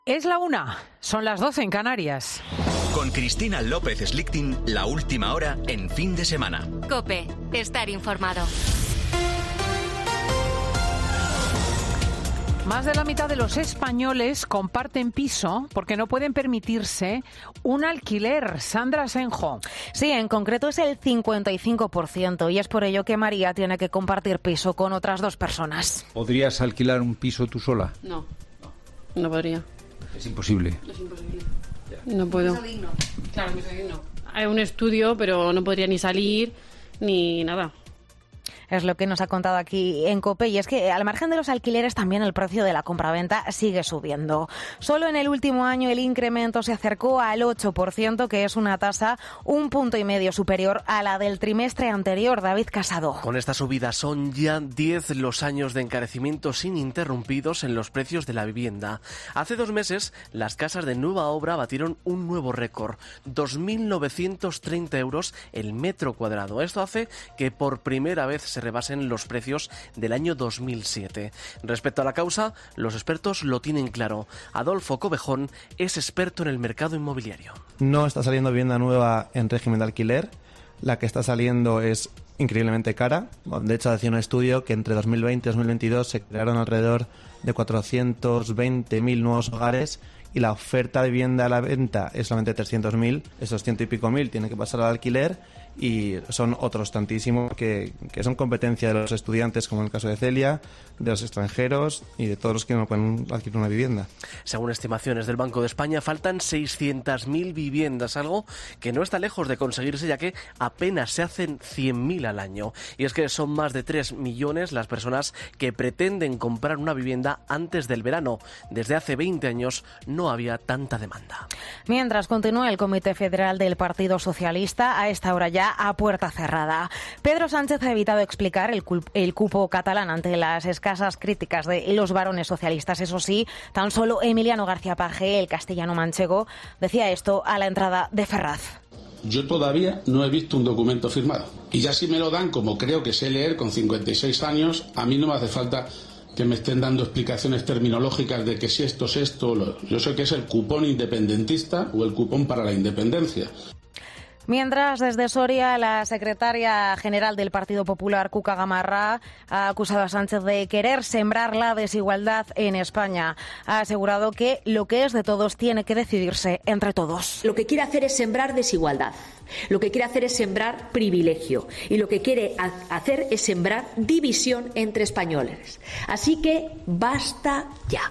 Es la 1, son las 12 en Canarias. Con Cristina López Slichting, la última hora en fin de semana. COPE, estar informado. Más de la mitad de los españoles comparten piso porque no pueden permitirse un alquiler. Sandra Senjo. Sí, en concreto es el 55% y es por ello que María tiene que compartir piso con otras 2 personas. ¿Podrías alquilar un piso tú sola? No podría. Es imposible. Es imposible. No puedo. Claro, me soy digno. Hay un estudio, pero no podría ni salir ni nada. Es lo que nos ha contado aquí en COPE, y es que al margen de los alquileres también el precio de la compraventa sigue subiendo. Solo en el último año el incremento se acercó al 8%, que es una tasa 1,5 puntos superior a la del trimestre anterior. David Casado. Con esta subida son ya 10 los años de encarecimientos ininterrumpidos en los precios de la vivienda. Hace 2 meses las casas de nueva obra batieron un nuevo récord, 2.930 euros el metro cuadrado. Esto hace que por primera vez se rebasen los precios del año 2007. Respecto a la causa, los expertos lo tienen claro. Adolfo Cobejón es experto en el mercado inmobiliario. No está saliendo vivienda nueva en régimen de alquiler. La que está saliendo es increíblemente cara. De hecho, hacía un estudio que entre 2020 y 2022 se crearon alrededor de 420.000 nuevos hogares y la oferta de vivienda a la venta es solamente 300.000. Esos 100 y pico mil tienen que pasar al alquiler y son otros tantísimos que son competencia de los estudiantes, como en el caso de Celia, de los extranjeros y de todos los que no pueden adquirir una vivienda. Según estimaciones del Banco de España, faltan 600.000 viviendas, algo que no está lejos de conseguirse, ya que apenas se hacen 100.000 al año. Y es que son más de 3 millones las personas que pretenden comprar una vivienda antes del verano. Desde hace 20 años no había tanta demanda. Mientras continúa el Comité Federal del Partido Socialista, a esta hora ya a puerta cerrada. Pedro Sánchez ha evitado explicar el cupo catalán ante las escasas críticas de los varones socialistas. Eso sí, tan solo Emiliano García Paje, el castellano manchego, decía esto a la entrada de Ferraz. Yo todavía no he visto un documento firmado. Y ya si me lo dan, como creo que sé leer con 56 años, a mí no me hace falta que me estén dando explicaciones terminológicas de que si esto es esto. Yo sé que es el cupón independentista o el cupón para la independencia. Mientras, desde Soria, la secretaria general del Partido Popular, Cuca Gamarra, ha acusado a Sánchez de querer sembrar la desigualdad en España. Ha asegurado que lo que es de todos tiene que decidirse entre todos. Lo que quiere hacer es sembrar desigualdad, lo que quiere hacer es sembrar privilegio y lo que quiere hacer es sembrar división entre españoles. Así que basta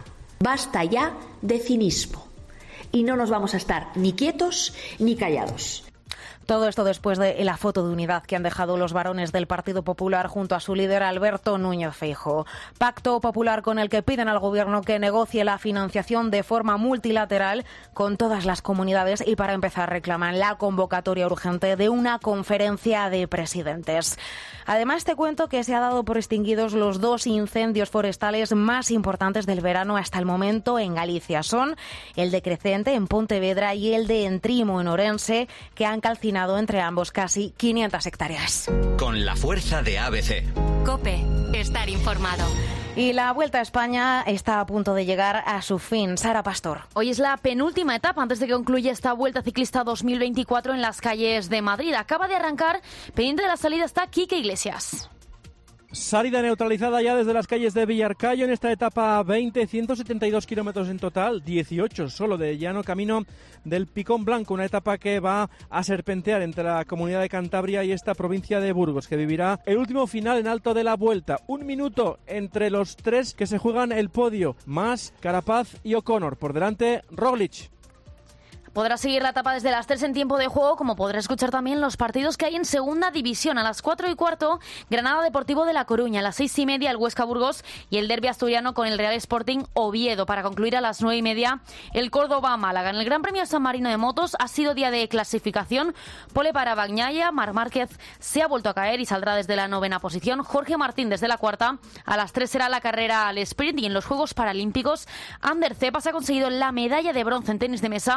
ya de cinismo y no nos vamos a estar ni quietos ni callados. Todo esto después de la foto de unidad que han dejado los varones del Partido Popular junto a su líder Alberto Núñez Feijóo. Pacto popular con el que piden al Gobierno que negocie la financiación de forma multilateral con todas las comunidades y, para empezar, reclaman la convocatoria urgente de una conferencia de presidentes. Además, te cuento que se ha dado por extinguidos los 2 incendios forestales más importantes del verano hasta el momento en Galicia. Son el de Crecente, en Pontevedra, y el de Entrimo, en Orense, que han calcinado entre ambos casi 500 hectáreas. Con la fuerza de ABC. COPE, estar informado. Y la Vuelta a España está a punto de llegar a su fin. Sara Pastor. Hoy es la penúltima etapa antes de que concluya esta Vuelta Ciclista 2024 en las calles de Madrid. Acaba de arrancar, pendiente de la salida está Quique Iglesias. Salida neutralizada ya desde las calles de Villarcayo en esta etapa 20, 172 kilómetros en total, 18 solo de llano, camino del Picón Blanco, una etapa que va a serpentear entre la Comunidad de Cantabria y esta provincia de Burgos, que vivirá el último final en alto de la Vuelta. 1 minuto entre los 3 que se juegan el podio, Mas, Carapaz y O'Connor. Por delante, Roglic. Podrá seguir la etapa desde las 3 en tiempo de juego, como podrá escuchar también los partidos que hay en segunda división. A las 4:15, Granada Deportivo de La Coruña. A las 6:30, el Huesca Burgos y el derbi asturiano con el Real Sporting Oviedo. Para concluir, a las 9:30, el Córdoba Málaga. En el Gran Premio San Marino de Motos ha sido día de clasificación. Pole para Bagnaia, Marc Márquez se ha vuelto a caer y saldrá desde la 9ª posición. Jorge Martín desde la 4ª. A las 3 será la carrera al sprint, y en los Juegos Paralímpicos, Ander Cepas ha conseguido la medalla de bronce en tenis de mesa y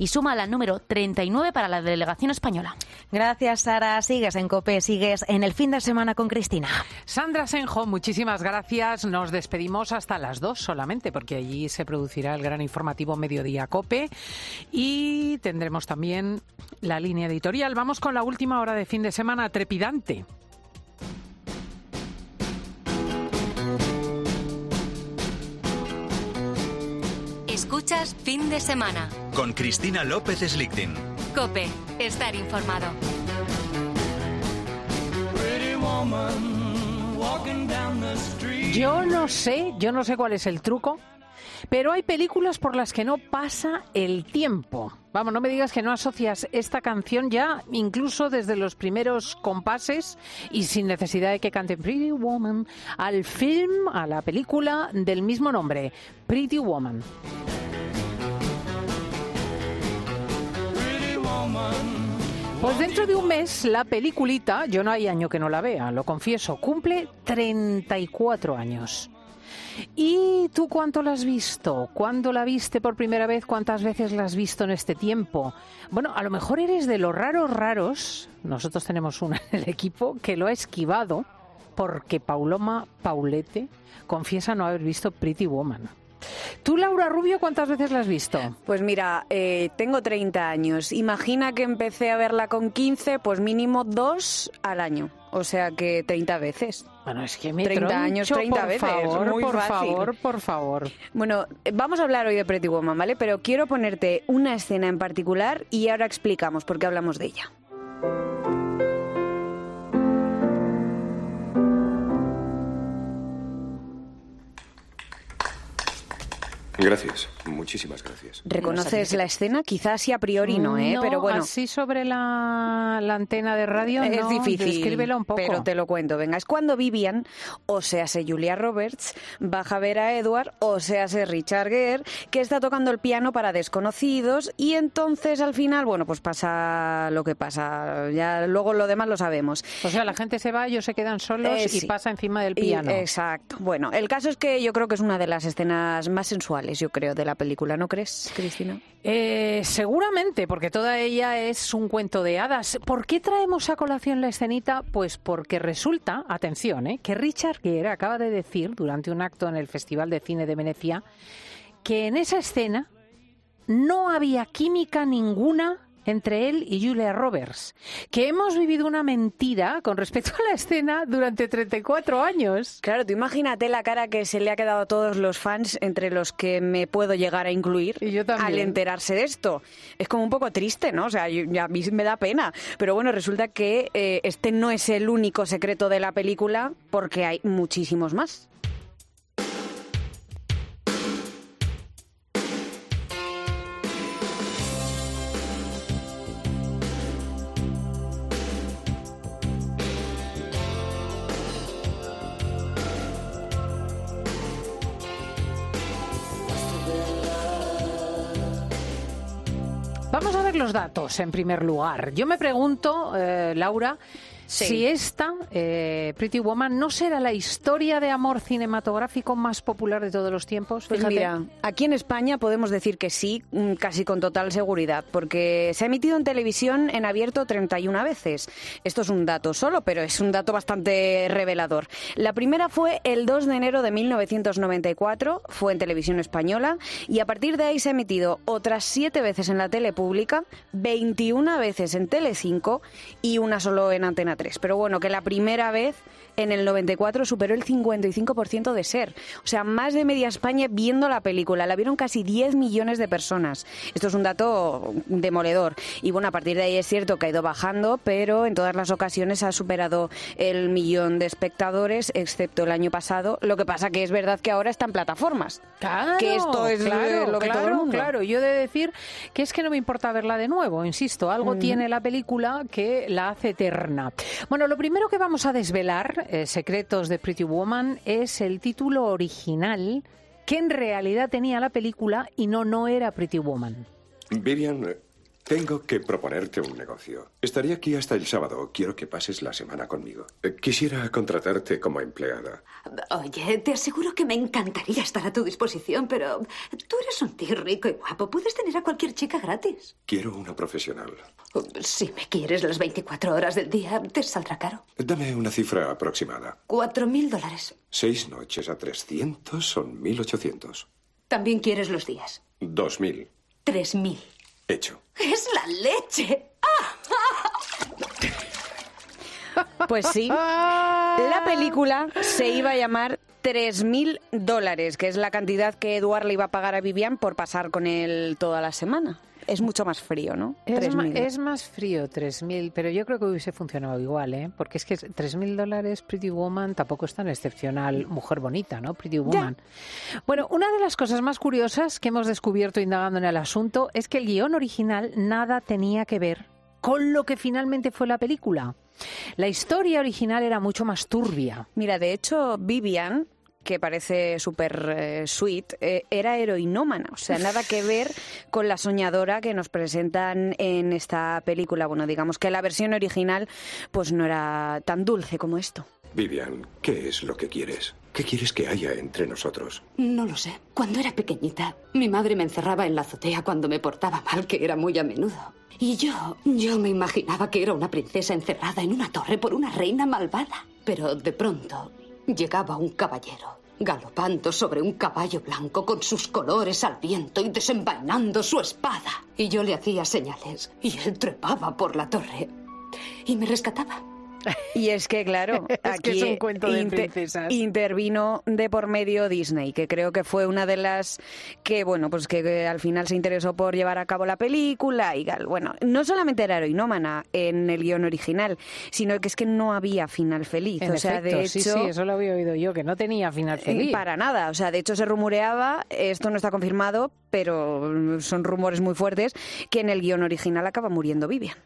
y suma la número 39 para la delegación española. Gracias, Sara. Sigues en COPE, sigues en el fin de semana con Cristina. Sandra Senjo, muchísimas gracias. Nos despedimos hasta las 2 solamente, porque allí se producirá el gran informativo Mediodía COPE y tendremos también la línea editorial. Vamos con la última hora de fin de semana trepidante. Escuchas Fin de Semana con Cristina López Slichting. COPE. Estar informado. Yo no sé cuál es el truco, pero hay películas por las que no pasa el tiempo. Vamos, no me digas que no asocias esta canción ya, incluso desde los primeros compases y sin necesidad de que cante Pretty Woman, al film, a la película del mismo nombre, Pretty Woman. Pues dentro de un mes la peliculita, yo no hay año que no la vea, lo confieso, cumple 34 años. ¿Y tú cuánto la has visto? ¿Cuándo la viste por primera vez? ¿Cuántas veces la has visto en este tiempo? Bueno, a lo mejor eres de los raros, nosotros tenemos una en el equipo que lo ha esquivado porque Paloma Paulete confiesa no haber visto Pretty Woman. ¿Tú, Laura Rubio, cuántas veces la has visto? Pues mira, tengo 30 años. Imagina que empecé a verla con 15, pues mínimo 2 al año. O sea que 30 veces. Bueno, es que me 30 años, 30 por veces. Favor, muy por fácil. por favor. Bueno, vamos a hablar hoy de Pretty Woman, ¿vale? Pero quiero ponerte una escena en particular y ahora explicamos por qué hablamos de ella. Gracias, muchísimas gracias. ¿Reconoces la escena? Quizás sí a priori no, pero bueno. Así sobre la antena de radio es no, difícil, descríbelo un poco. pero te lo cuento. Venga, es cuando Vivian, o sea, Julia Roberts, baja a ver a Edward, o sea, Richard Gere, que está tocando el piano para desconocidos y entonces al final, bueno, pues pasa lo que pasa. Ya luego lo demás lo sabemos. O sea, la gente se va, ellos se quedan solos y sí. pasa encima del piano. Exacto. Bueno, el caso es que yo creo que es una de las escenas más sensuales, yo creo, de la película, ¿no crees, Cristina? Seguramente, porque toda ella es un cuento de hadas. ¿Por qué traemos a colación la escenita? Pues porque resulta, atención, que Richard Gere acaba de decir durante un acto en el Festival de Cine de Venecia que en esa escena no había química ninguna entre él y Julia Roberts, que hemos vivido una mentira con respecto a la escena durante 34 años. Claro, tú imagínate la cara que se le ha quedado a todos los fans, entre los que me puedo llegar a incluir, y yo también, al enterarse de esto. Es como un poco triste, ¿no? O sea, a mí me da pena. Pero bueno, resulta que este no es el único secreto de la película, porque hay muchísimos más. Vamos a ver los datos en primer lugar. Yo me pregunto, Laura, si esta, Pretty Woman, ¿no será la historia de amor cinematográfico más popular de todos los tiempos? Pues mira, aquí en España podemos decir que sí, casi con total seguridad, porque se ha emitido en televisión en abierto 31 veces. Esto es un dato solo, pero es un dato bastante revelador. La primera fue el 2 de enero de 1994, fue en televisión española, y a partir de ahí se ha emitido otras 7 veces en la tele pública, 21 veces en Telecinco y una solo en Antena 3. Pero bueno, que la primera vez en el 94 superó el 55% de SER. O sea, más de media España viendo la película. La vieron casi 10 millones de personas. Esto es un dato demoledor. Y bueno, a partir de ahí es cierto que ha ido bajando, pero en todas las ocasiones ha superado el 1.000.000 de espectadores, excepto el año pasado. Lo que pasa que es verdad que ahora está en plataformas. Claro, que esto es lo que todo el mundo. Claro, yo he de decir que es que no me importa verla de nuevo, insisto. Algo tiene la película que la hace eterna. Bueno, lo primero que vamos a desvelar, secretos de Pretty Woman, es el título original que en realidad tenía la película y no era Pretty Woman. Vivian, Tengo que proponerte un negocio. Estaré aquí hasta el sábado. Quiero que pases la semana conmigo. Quisiera contratarte como empleada. Oye, te aseguro que me encantaría estar a tu disposición, pero tú eres un tío rico y guapo. Puedes tener a cualquier chica gratis. Quiero una profesional. Si me quieres las 24 horas del día, te saldrá caro. Dame una cifra aproximada. $4.000. 6 noches a 300 son 1.800. ¿También quieres los días? 2.000. 3.000. Hecho. ¡Es la leche! Pues sí. La película se iba a llamar $3.000, que es la cantidad que Edward le iba a pagar a Vivian por pasar con él toda la semana. Es mucho más frío, ¿no? Es más frío 3.000, pero yo creo que hubiese funcionado igual, ¿eh? Porque es que $3.000 Pretty Woman tampoco es tan excepcional. Mujer bonita, ¿no? Pretty Woman. Ya. Bueno, una de las cosas más curiosas que hemos descubierto indagando en el asunto es que el guión original nada tenía que ver con lo que finalmente fue la película. La historia original era mucho más turbia. Mira, de hecho, Vivian, que parece súper sweet, era heroinómana. O sea, nada que ver con la soñadora que nos presentan en esta película. Bueno, digamos que la versión original pues no era tan dulce como esto. Vivian, ¿qué es lo que quieres? ¿Qué quieres que haya entre nosotros? No lo sé. Cuando era pequeñita, mi madre me encerraba en la azotea cuando me portaba mal, que era muy a menudo. Y yo me imaginaba que era una princesa encerrada en una torre por una reina malvada. Pero de pronto llegaba un caballero, galopando sobre un caballo blanco con sus colores al viento y desenvainando su espada. Y yo le hacía señales y él trepaba por la torre y me rescataba. Y es que, claro, aquí es un cuento de princesas. Intervino de por medio Disney, que creo que fue una de las que, bueno, pues que al final se interesó por llevar a cabo la película. Y, bueno, no solamente era heroinómana en el guión original, sino que es que no había final feliz. En efecto, de hecho, sí, eso lo había oído yo, que no tenía final feliz. Para nada. O sea, de hecho se rumoreaba, esto no está confirmado, pero son rumores muy fuertes, que en el guión original acaba muriendo Vivian.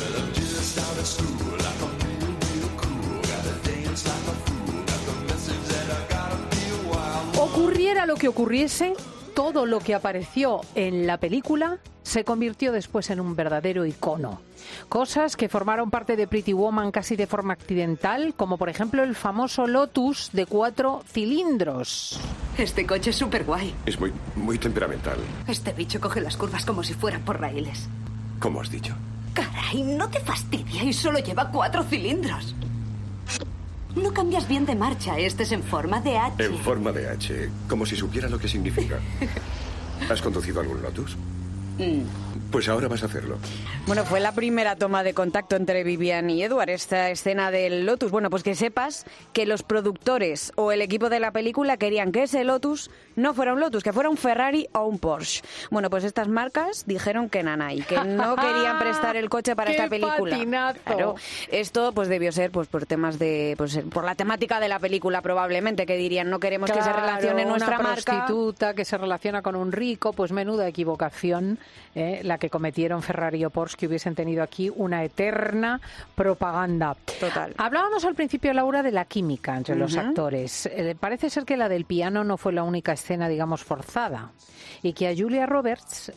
Ocurriera lo que ocurriese, todo lo que apareció en la película se convirtió después en un verdadero icono. Cosas que formaron parte de Pretty Woman casi de forma accidental, como por ejemplo el famoso Lotus de 4 cilindros. Este coche es súper guay. Es muy temperamental. Este bicho coge las curvas como si fueran por raíles. ¿Cómo has dicho? Caray, no te fastidia y solo lleva 4 cilindros. No cambias bien de marcha, este es en forma de H. En forma de H, como si supiera lo que significa. ¿Has conducido algún Lotus? Pues ahora vas a hacerlo. Bueno, fue la primera toma de contacto entre Vivian y Edward, esta escena del Lotus. Bueno, pues que sepas que los productores o el equipo de la película querían que ese Lotus no fuera un Lotus, que fuera un Ferrari o un Porsche. Bueno, pues estas marcas dijeron que nanay, que no querían prestar el coche para esta película. ¡Qué patinazo! Claro, esto pues debió ser pues por temas de por la temática de la película probablemente, que dirían no queremos que se relacione nuestra una marca. Prostituta que se relaciona con un rico, pues menuda equivocación, la que cometieron Ferrari o Porsche, que hubiesen tenido aquí una eterna propaganda. Total. Hablábamos al principio, Laura, de la química entre los actores. Parece ser que la del piano no fue la única escena, digamos, forzada. Y que a Julia Roberts,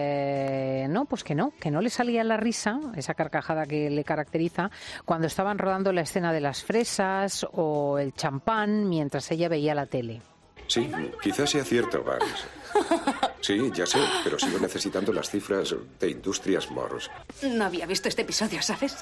que no le salía la risa, esa carcajada que le caracteriza, cuando estaban rodando la escena de las fresas o el champán mientras ella veía la tele. Sí, quizás sea cierto, Barnes. Sí, ya sé, pero sigo necesitando las cifras de Industrias Mors. No había visto este episodio, ¿sabes?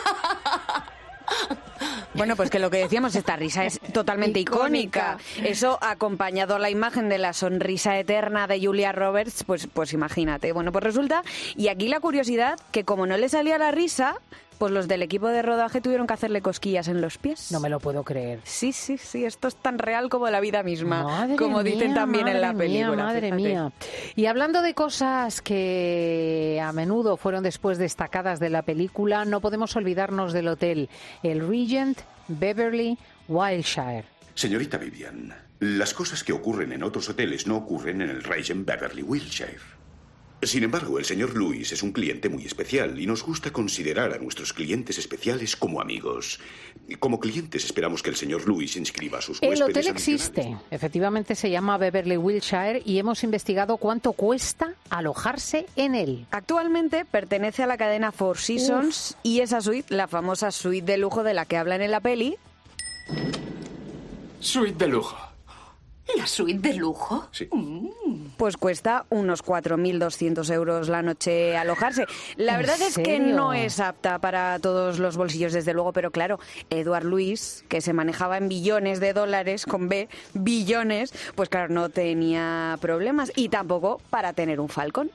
Bueno, pues que lo que decíamos, esta risa es totalmente icónica. Eso acompañado a la imagen de la sonrisa eterna de Julia Roberts, pues imagínate. Bueno, pues resulta, y aquí la curiosidad, que como no le salía la risa, pues los del equipo de rodaje tuvieron que hacerle cosquillas en los pies. No me lo puedo creer. Sí, esto es tan real como la vida misma, madre como mía, dicen también en la película. Madre mía. Y hablando de cosas que a menudo fueron después destacadas de la película, no podemos olvidarnos del hotel, el Regent Beverly Wilshire. Señorita Vivian, las cosas que ocurren en otros hoteles no ocurren en el Regent Beverly Wilshire. Sin embargo, el señor Lewis es un cliente muy especial y nos gusta considerar a nuestros clientes especiales como amigos. Como clientes esperamos que el señor Lewis inscriba a sus huéspedes. El hotel existe, efectivamente se llama Beverly Wilshire y hemos investigado cuánto cuesta alojarse en él. Actualmente pertenece a la cadena Four Seasons y esa suite, la famosa suite de lujo de la que hablan en la peli. Suite de lujo. ¿La suite de lujo? Sí. Pues cuesta unos 4.200 euros la noche alojarse. La verdad es que no es apta para todos los bolsillos, desde luego, pero claro, Edward Lewis, que se manejaba en billones de dólares, con B, billones, pues claro, no tenía problemas y tampoco para tener un Falcon.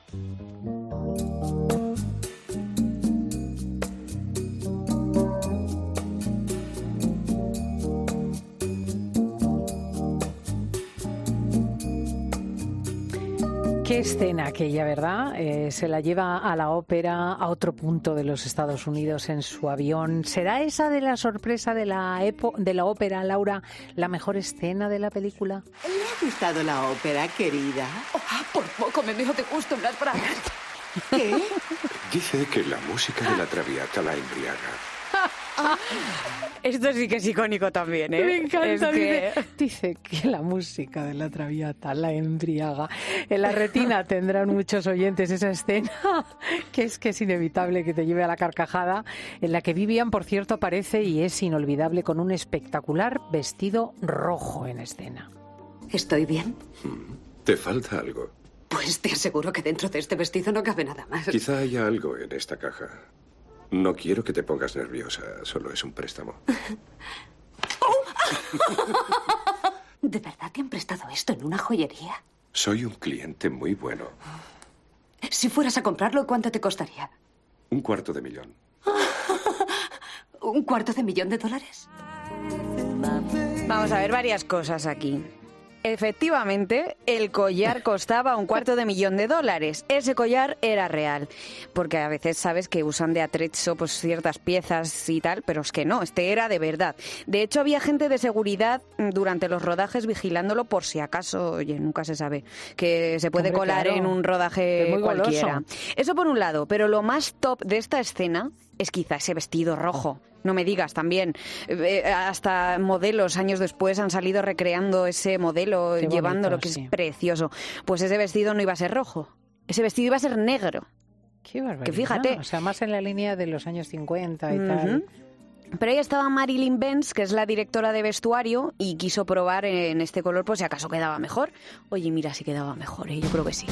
Qué escena aquella, ¿verdad? Se la lleva a la ópera, a otro punto de los Estados Unidos en su avión. ¿Será esa de la sorpresa de la ópera, Laura, la mejor escena de la película? ¿Le ha gustado la ópera, querida? Por poco me veo de gusto en las bragas. ¿Qué? Dice que la música de la Traviata la embriaga. Esto sí que es icónico también, ¿eh? Me encanta. Es que... Dice que la música de la Traviata la embriaga. En la retina tendrán muchos oyentes esa escena, que es inevitable que te lleve a la carcajada, en la que Vivian, por cierto, aparece y es inolvidable con un espectacular vestido rojo en escena. ¿Estoy bien? ¿Te falta algo? Pues te aseguro que dentro de este vestido no cabe nada más. Quizá haya algo en esta caja. No quiero que te pongas nerviosa, solo es un préstamo. ¿De verdad te han prestado esto en una joyería? Soy un cliente muy bueno. Si fueras a comprarlo, ¿cuánto te costaría? $250,000. $250,000. Vamos a ver varias cosas aquí. Efectivamente, el collar costaba $250,000. Ese collar era real, porque a veces sabes que usan de atrecho pues ciertas piezas y tal, pero es que no, este era de verdad. De hecho, había gente de seguridad durante los rodajes vigilándolo por si acaso, oye, nunca se sabe, que se puede colar en un rodaje cualquiera. Eso por un lado, pero lo más top de esta escena es quizá ese vestido rojo. No me digas también. Hasta modelos años después han salido recreando ese modelo, llevándolo, que es precioso. Pues ese vestido no iba a ser rojo. Ese vestido iba a ser negro. Qué barbaridad. Que fíjate. O sea, más en la línea de los años 50 y tal. Pero ahí estaba Marilyn Benz, que es la directora de vestuario, y quiso probar en este color, pues si acaso quedaba mejor. Oye, mira, si quedaba mejor, yo creo que sí.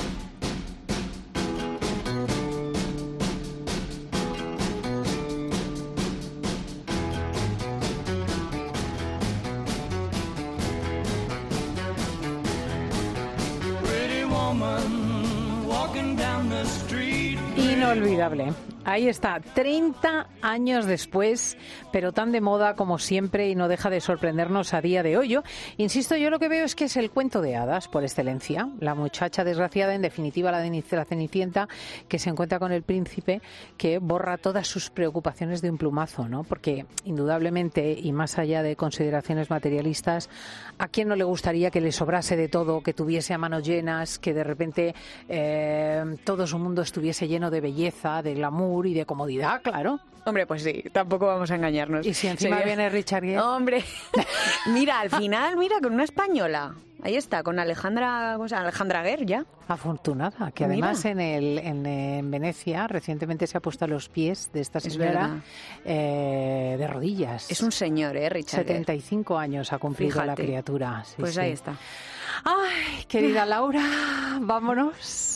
Inolvidable. Ahí está, 30 años después, pero tan de moda como siempre y no deja de sorprendernos a día de hoy. Yo, insisto, yo lo que veo es que es el cuento de hadas por excelencia. La muchacha desgraciada, en definitiva la Cenicienta, que se encuentra con el príncipe, que borra todas sus preocupaciones de un plumazo, ¿no? Porque indudablemente, y más allá de consideraciones materialistas, ¿a quién no le gustaría que le sobrase de todo, que tuviese a manos llenas, que de repente todo su mundo estuviese lleno de belleza, de glamour y de comodidad, claro? Hombre, pues sí, tampoco vamos a engañarnos. Y si encima viene Richard Gere. Hombre, mira, al final, mira, con una española. Ahí está, con Alejandra Gere ya. Afortunada, que además en Venecia recientemente se ha puesto a los pies de esta señora de rodillas. Es un señor, Richard Gere. 75 años ha cumplido la criatura. Sí, pues sí. Ahí está. Ay, querida Laura, vámonos.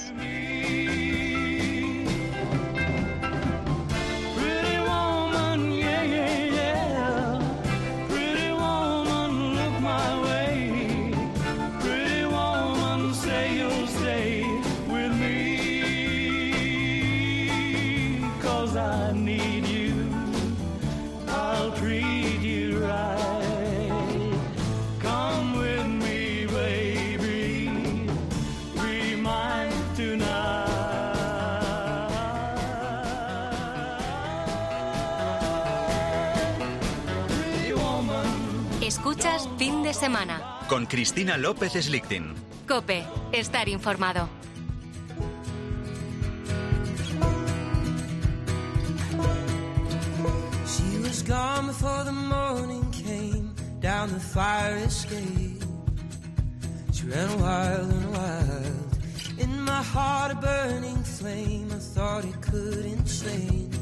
Escuchas Fin de Semana. Con Cristina López Slichting. COPE. Estar informado. was gone before the morning came. Down the fire escape. She ran wild and wild. In my heart a burning flame. I thought it couldn't change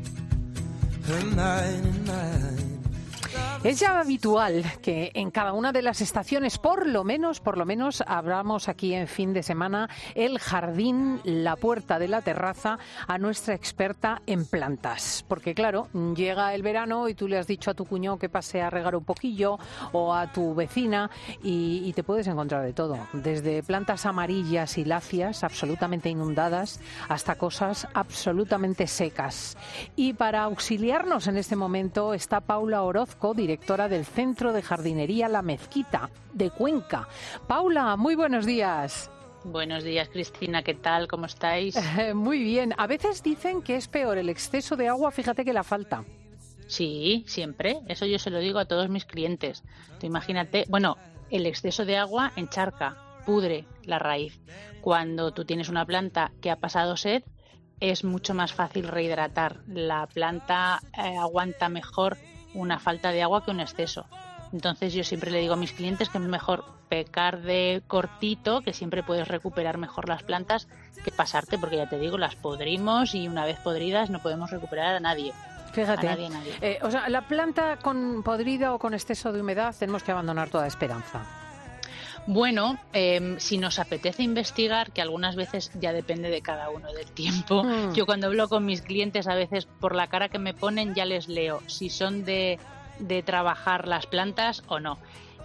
her mind and mine. Es ya habitual que en cada una de las estaciones, por lo menos, abramos aquí en fin de semana el jardín, la puerta de la terraza a nuestra experta en plantas. Porque claro, llega el verano y tú le has dicho a tu cuñado que pase a regar un poquillo o a tu vecina y te puedes encontrar de todo. Desde plantas amarillas y lacias, absolutamente inundadas, hasta cosas absolutamente secas. Y para auxiliarnos en este momento está Paula Orozco, directora del Centro de Jardinería La Mezquita de Cuenca. Paula, muy buenos días. Buenos días, Cristina, ¿qué tal? ¿Cómo estáis? Muy bien. A veces dicen que es peor el exceso de agua, fíjate, que la falta. Sí, siempre. Eso yo se lo digo a todos mis clientes. Tú imagínate, bueno, el exceso de agua encharca, pudre la raíz. Cuando tú tienes una planta que ha pasado sed, es mucho más fácil rehidratar. La planta aguanta mejor una falta de agua que un exceso. Entonces yo siempre le digo a mis clientes que es mejor pecar de cortito, que siempre puedes recuperar mejor las plantas, que pasarte, porque ya te digo, las podrimos y una vez podridas no podemos recuperar a nadie. Fíjate, a nadie. O sea, la planta con podrida o con exceso de humedad tenemos que abandonar toda esperanza. Bueno, si nos apetece investigar, que algunas veces ya depende de cada uno del tiempo. Yo cuando hablo con mis clientes, a veces por la cara que me ponen ya les leo si son de trabajar las plantas o no.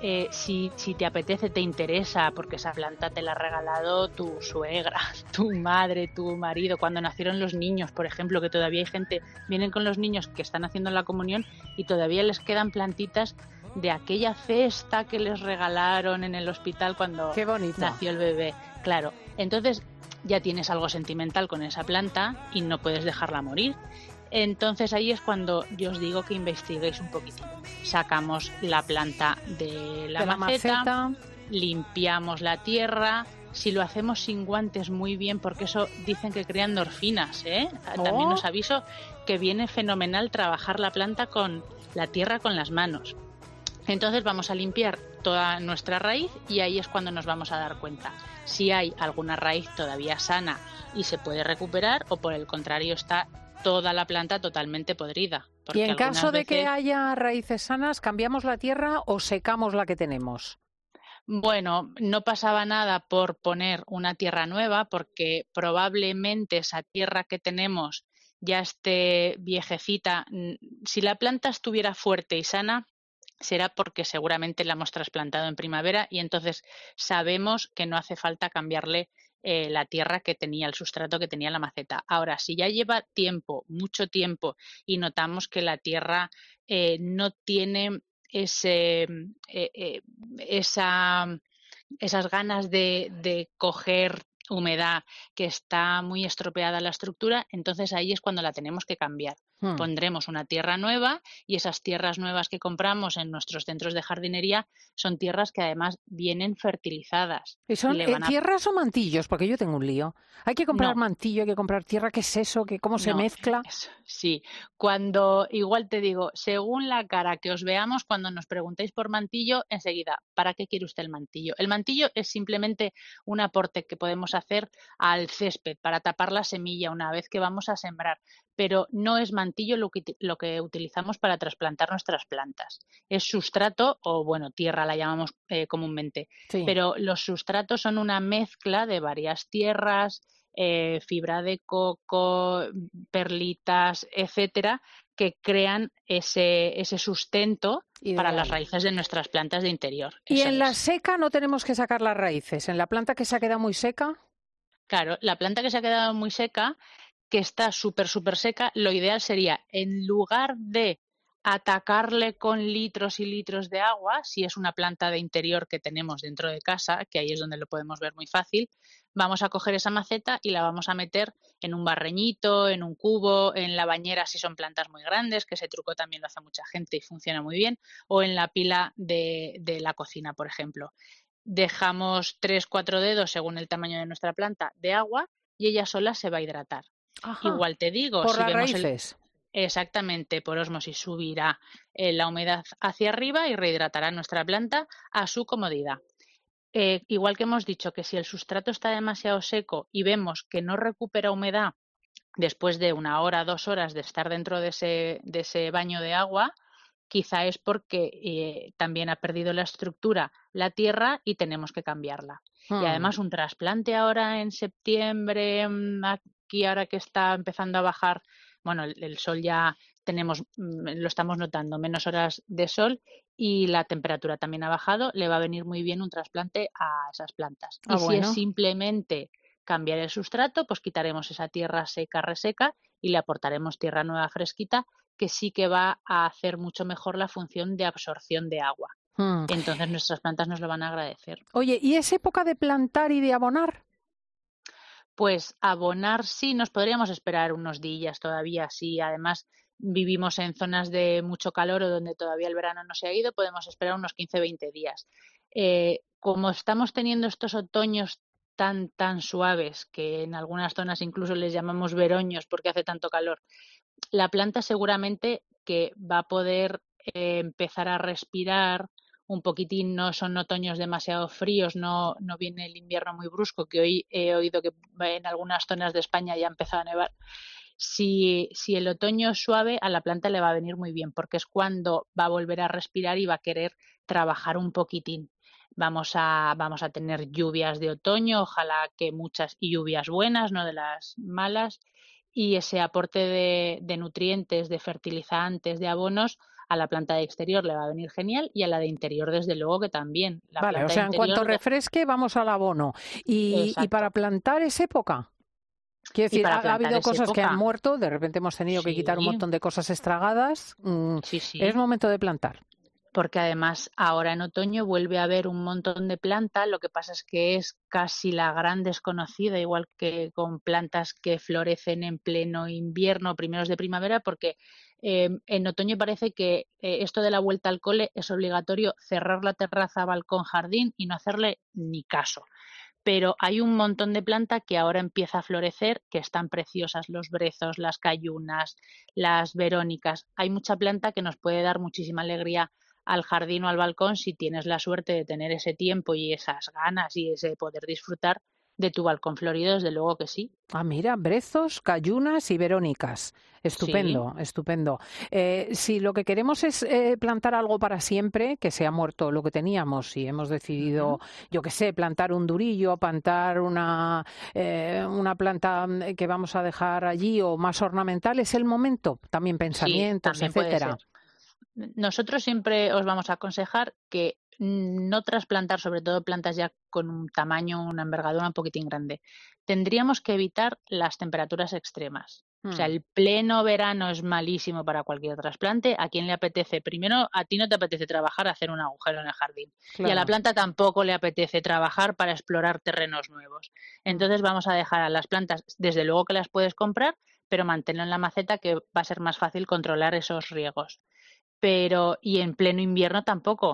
Si te apetece, te interesa, porque esa planta te la ha regalado tu suegra, tu madre, tu marido, cuando nacieron los niños, por ejemplo, que todavía hay gente, vienen con los niños que están haciendo la comunión y todavía les quedan plantitas de aquella cesta que les regalaron en el hospital cuando nació el bebé. Claro, entonces ya tienes algo sentimental con esa planta y no puedes dejarla morir. Entonces ahí es cuando yo os digo que investiguéis un poquitín. Sacamos la planta de la maceta, limpiamos la tierra. Si lo hacemos sin guantes, muy bien, porque eso dicen que crean endorfinas, ¿eh? También os aviso que viene fenomenal trabajar la planta con la tierra con las manos. Entonces vamos a limpiar toda nuestra raíz y ahí es cuando nos vamos a dar cuenta si hay alguna raíz todavía sana y se puede recuperar, o por el contrario está toda la planta totalmente podrida. Y en caso de que haya raíces sanas, ¿cambiamos la tierra o secamos la que tenemos? Bueno, no pasaba nada por poner una tierra nueva, porque probablemente esa tierra que tenemos ya esté viejecita. Si la planta estuviera fuerte y sana, será porque seguramente la hemos trasplantado en primavera y entonces sabemos que no hace falta cambiarle la tierra que tenía, el sustrato que tenía la maceta. Ahora, si ya lleva tiempo, mucho tiempo, y notamos que la tierra no tiene esas ganas de coger humedad, que está muy estropeada la estructura, entonces ahí es cuando la tenemos que cambiar. Pondremos una tierra nueva y esas tierras nuevas que compramos en nuestros centros de jardinería son tierras que además vienen fertilizadas. ¿Y son tierras o mantillos? Porque yo tengo un lío. Hay que comprar mantillo, hay que comprar tierra. ¿Qué es eso? ¿Cómo se mezcla? Sí, cuando, igual te digo, según la cara que os veamos, cuando nos preguntéis por mantillo, enseguida, ¿para qué quiere usted el mantillo? El mantillo es simplemente un aporte que podemos hacer al césped para tapar la semilla una vez que vamos a sembrar, pero no es mantillo lo que utilizamos para trasplantar nuestras plantas. Es sustrato, o bueno, tierra la llamamos comúnmente, pero los sustratos son una mezcla de varias tierras, fibra de coco, perlitas, etcétera, que crean ese sustento para las raíces de nuestras plantas de interior. ¿Y en la seca no tenemos que sacar las raíces? ¿En la planta que se ha quedado muy seca? Claro, la planta que se ha quedado muy seca, que está súper seca, lo ideal sería, en lugar de atacarle con litros y litros de agua, si es una planta de interior que tenemos dentro de casa, que ahí es donde lo podemos ver muy fácil, vamos a coger esa maceta y la vamos a meter en un barreñito, en un cubo, en la bañera si son plantas muy grandes, que ese truco también lo hace mucha gente y funciona muy bien, o en la pila de la cocina, por ejemplo. Dejamos 3-4 dedos, según el tamaño de nuestra planta, de agua y ella sola se va a hidratar. Ajá. Igual te digo, por si las vemos raíces. Exactamente, por ósmosis subirá la humedad hacia arriba y rehidratará nuestra planta a su comodidad. Igual que hemos dicho que si el sustrato está demasiado seco y vemos que no recupera humedad después de 1 hora, 2 horas de estar dentro de ese baño de agua, quizá es porque también ha perdido la estructura la tierra y tenemos que cambiarla. Y además un trasplante ahora en septiembre, aquí ahora que está empezando a bajar, bueno, el sol ya lo estamos notando, menos horas de sol y la temperatura también ha bajado, le va a venir muy bien un trasplante a esas plantas. Y si es simplemente cambiar el sustrato, pues quitaremos esa tierra seca, reseca y le aportaremos tierra nueva fresquita que sí que va a hacer mucho mejor la función de absorción de agua. Entonces nuestras plantas nos lo van a agradecer. Oye, ¿y es época de plantar y de abonar? Pues abonar sí, nos podríamos esperar unos días todavía, sí. Además, vivimos en zonas de mucho calor o donde todavía el verano no se ha ido, podemos esperar unos 15-20 días. Como estamos teniendo estos otoños tan suaves, que en algunas zonas incluso les llamamos veroños porque hace tanto calor, la planta seguramente que va a poder empezar a respirar un poquitín. No son otoños demasiado fríos, no viene el invierno muy brusco, que hoy he oído que en algunas zonas de España ya ha empezado a nevar. Si el otoño es suave, a la planta le va a venir muy bien, porque es cuando va a volver a respirar y va a querer trabajar un poquitín. Vamos a tener lluvias de otoño, ojalá que muchas, y lluvias buenas, no de las malas, y ese aporte de nutrientes, de fertilizantes, de abonos, a la planta de exterior le va a venir genial y a la de interior desde luego que también. Vale, o sea, en cuanto refresque vamos al abono. ¿Y para plantar es época? Quiero decir, ha habido cosas que han muerto, de repente hemos tenido que quitar un montón de cosas estragadas. Es momento de plantar. Porque además ahora en otoño vuelve a haber un montón de plantas, lo que pasa es que es casi la gran desconocida, igual que con plantas que florecen en pleno invierno, primeros de primavera, porque en otoño parece que esto de la vuelta al cole es obligatorio cerrar la terraza, balcón, jardín y no hacerle ni caso. Pero hay un montón de plantas que ahora empieza a florecer, que están preciosas, los brezos, las cayunas, las verónicas. Hay mucha planta que nos puede dar muchísima alegría al jardín o al balcón si tienes la suerte de tener ese tiempo y esas ganas y ese poder disfrutar de tu balcón florido, desde luego que sí. Ah, mira, brezos, cayunas y verónicas. Estupendo, estupendo. Si lo que queremos es plantar algo para siempre, que se ha muerto lo que teníamos y hemos decidido, yo qué sé, plantar un durillo, plantar una planta que vamos a dejar allí o más ornamental, ¿es el momento? También pensamientos, sí, también etcétera. Puede ser. Nosotros siempre os vamos a aconsejar que no trasplantar, sobre todo plantas ya con un tamaño, una envergadura un poquitín grande. Tendríamos que evitar las temperaturas extremas. O sea, el pleno verano es malísimo para cualquier trasplante. ¿A quién le apetece? Primero, a ti no te apetece trabajar a hacer un agujero en el jardín. Claro. Y a la planta tampoco le apetece trabajar para explorar terrenos nuevos. Entonces vamos a dejar a las plantas, desde luego que las puedes comprar, pero manténlo en la maceta, que va a ser más fácil controlar esos riegos. Y en pleno invierno tampoco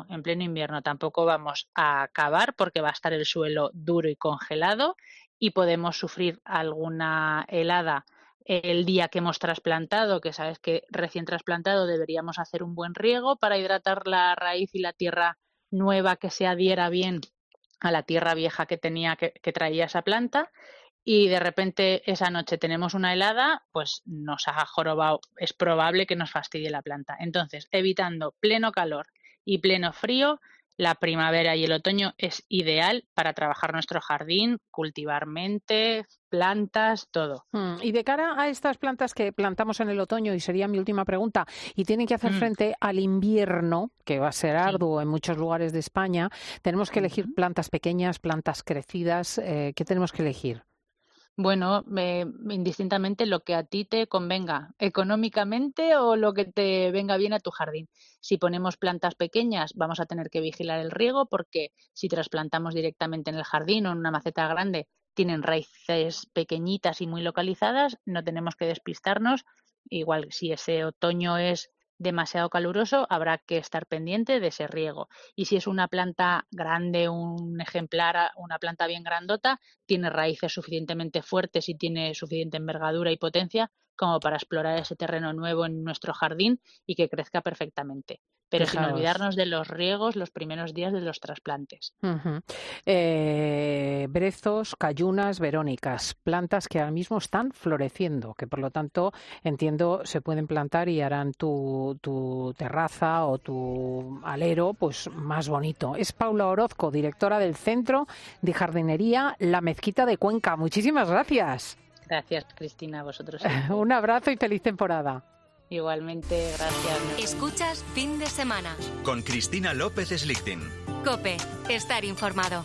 vamos a acabar porque va a estar el suelo duro y congelado y podemos sufrir alguna helada el día que hemos trasplantado, que sabes que recién trasplantado deberíamos hacer un buen riego para hidratar la raíz y la tierra nueva que se adhiera bien a la tierra vieja que traía esa planta. Y de repente esa noche tenemos una helada, pues nos ha jorobado, es probable que nos fastidie la planta. Entonces, evitando pleno calor y pleno frío, la primavera y el otoño es ideal para trabajar nuestro jardín, cultivar mentes, plantas, todo. Y de cara a estas plantas que plantamos en el otoño, y sería mi última pregunta, y tienen que hacer frente al invierno, que va a ser arduo en muchos lugares de España, tenemos que elegir plantas pequeñas, plantas crecidas, ¿qué tenemos que elegir? Bueno, indistintamente lo que a ti te convenga, económicamente o lo que te venga bien a tu jardín. Si ponemos plantas pequeñas, vamos a tener que vigilar el riego porque si trasplantamos directamente en el jardín o en una maceta grande, tienen raíces pequeñitas y muy localizadas, no tenemos que despistarnos. Igual si ese otoño es demasiado caluroso, habrá que estar pendiente de ese riego. Y si es una planta grande, un ejemplar, una planta bien grandota, tiene raíces suficientemente fuertes y tiene suficiente envergadura y potencia, como para explorar ese terreno nuevo en nuestro jardín y que crezca perfectamente. Pero sin olvidarnos de los riegos los primeros días de los trasplantes. Brezos, cayunas, verónicas, plantas que ahora mismo están floreciendo, que por lo tanto entiendo se pueden plantar y harán tu terraza o tu alero pues más bonito. Es Paula Orozco, directora del Centro de Jardinería La Mezquita de Cuenca. Muchísimas gracias. Gracias, Cristina, a vosotros. Un abrazo y feliz temporada. Igualmente, gracias. Escuchas Fin de Semana. Con Cristina López Slichting. COPE. Estar informado.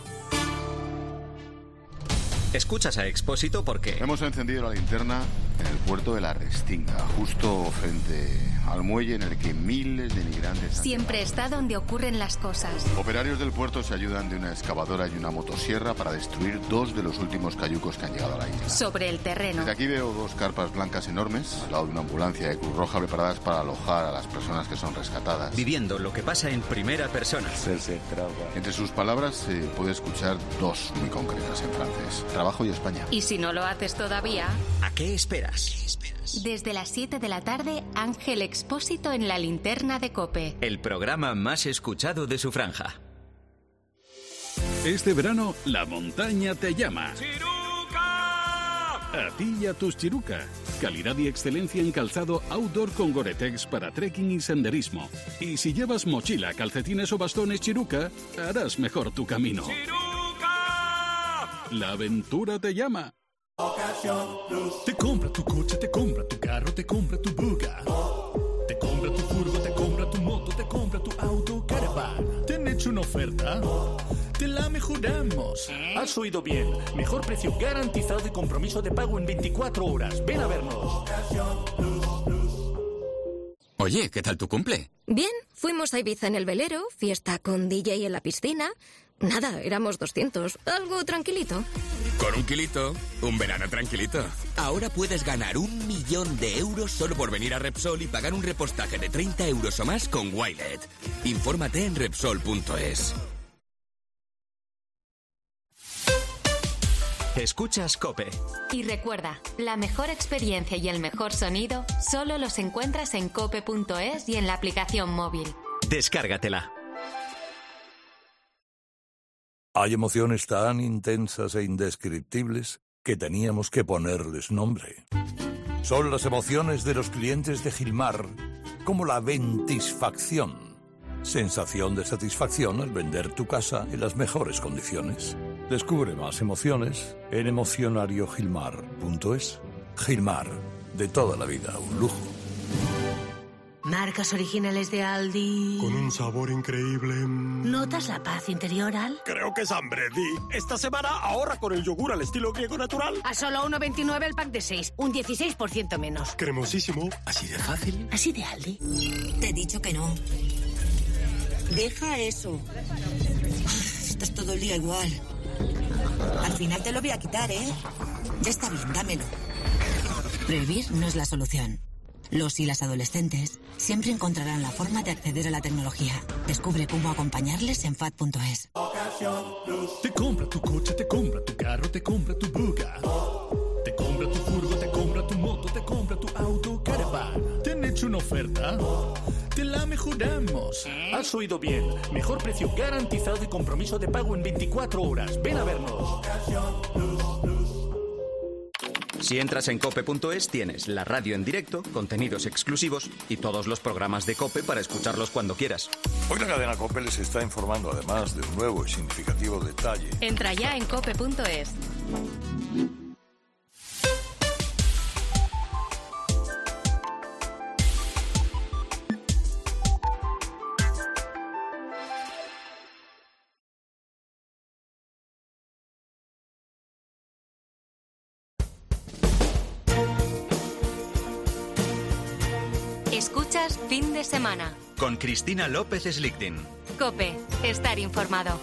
Escuchas a Expósito porque... Hemos encendido la linterna en el puerto de la Restinga, justo frente al muelle en el que miles de migrantes... Siempre está donde ocurren las cosas. Operarios del puerto se ayudan de una excavadora y una motosierra para destruir 2 de los últimos cayucos que han llegado a la isla. Sobre el terreno. Desde aquí veo 2 carpas blancas enormes, al lado de una ambulancia de Cruz Roja preparadas para alojar a las personas que son rescatadas. Viviendo lo que pasa en primera persona. Entre sus palabras se puede escuchar 2 muy concretas en francés. Trabajo y España. Y si no lo haces todavía... ¿A qué esperas? Desde las 7 de la tarde, Ángel Expósito en la linterna de COPE. El programa más escuchado de su franja. Este verano, la montaña te llama. A ti y a tus Chiruca. Calidad y excelencia en calzado outdoor con Gore-Tex para trekking y senderismo. Y si llevas mochila, calcetines o bastones Chiruca, harás mejor tu camino. La aventura te llama. Te compra tu coche, te compra tu carro, te compra tu buga. Te compra tu furgo, te compra tu moto, te compra tu auto caravan. ¿Te han hecho una oferta? Te la mejoramos. Has oído bien. Mejor precio garantizado y compromiso de pago en 24 horas. Ven a vernos. Oye, ¿qué tal tu cumple? Bien, fuimos a Ibiza en el velero, fiesta con DJ en la piscina. Nada, éramos 200. Algo tranquilito. Con 1 kilito, un verano tranquilito. Ahora puedes ganar 1 millón de euros solo por venir a Repsol y pagar un repostaje de 30 euros o más con Wilet. Infórmate en Repsol.es. Escuchas COPE. Y recuerda, la mejor experiencia y el mejor sonido solo los encuentras en cope.es y en la aplicación móvil. Descárgatela. Hay emociones tan intensas e indescriptibles que teníamos que ponerles nombre. Son las emociones de los clientes de Gilmar, como la ventisfacción. Sensación de satisfacción al vender tu casa en las mejores condiciones. Descubre más emociones en emocionariogilmar.es. Gilmar, de toda la vida, un lujo. Marcas originales de Aldi. Con un sabor increíble. ¿Notas la paz interior, Al? Creo que es hambre, Di. Esta semana ahorra con el yogur al estilo griego natural. A solo 1,29 el pack de 6. Un 16% menos. Cremosísimo. ¿Así de fácil? Así de Aldi. Te he dicho que no. Deja eso. Estás todo el día igual. Al final te lo voy a quitar, ¿eh? Ya está bien, dámelo. Prohibir no es la solución. Los y las adolescentes siempre encontrarán la forma de acceder a la tecnología. Descubre cómo acompañarles en FAD.es. Te compra tu coche, te compra tu carro, te compra tu buga. Te compra tu furgo, te compra tu moto, te compra tu auto caravan. ¿Te han hecho una oferta? Te la mejoramos. Has oído bien. Mejor precio garantizado y compromiso de pago en 24 horas. Ven a vernos. Si entras en cope.es tienes la radio en directo, contenidos exclusivos y todos los programas de COPE para escucharlos cuando quieras. Hoy la cadena COPE les está informando además de un nuevo y significativo detalle. Entra ya en cope.es. Escuchas Fin de Semana. Con Cristina López Slichting. COPE. Estar informado.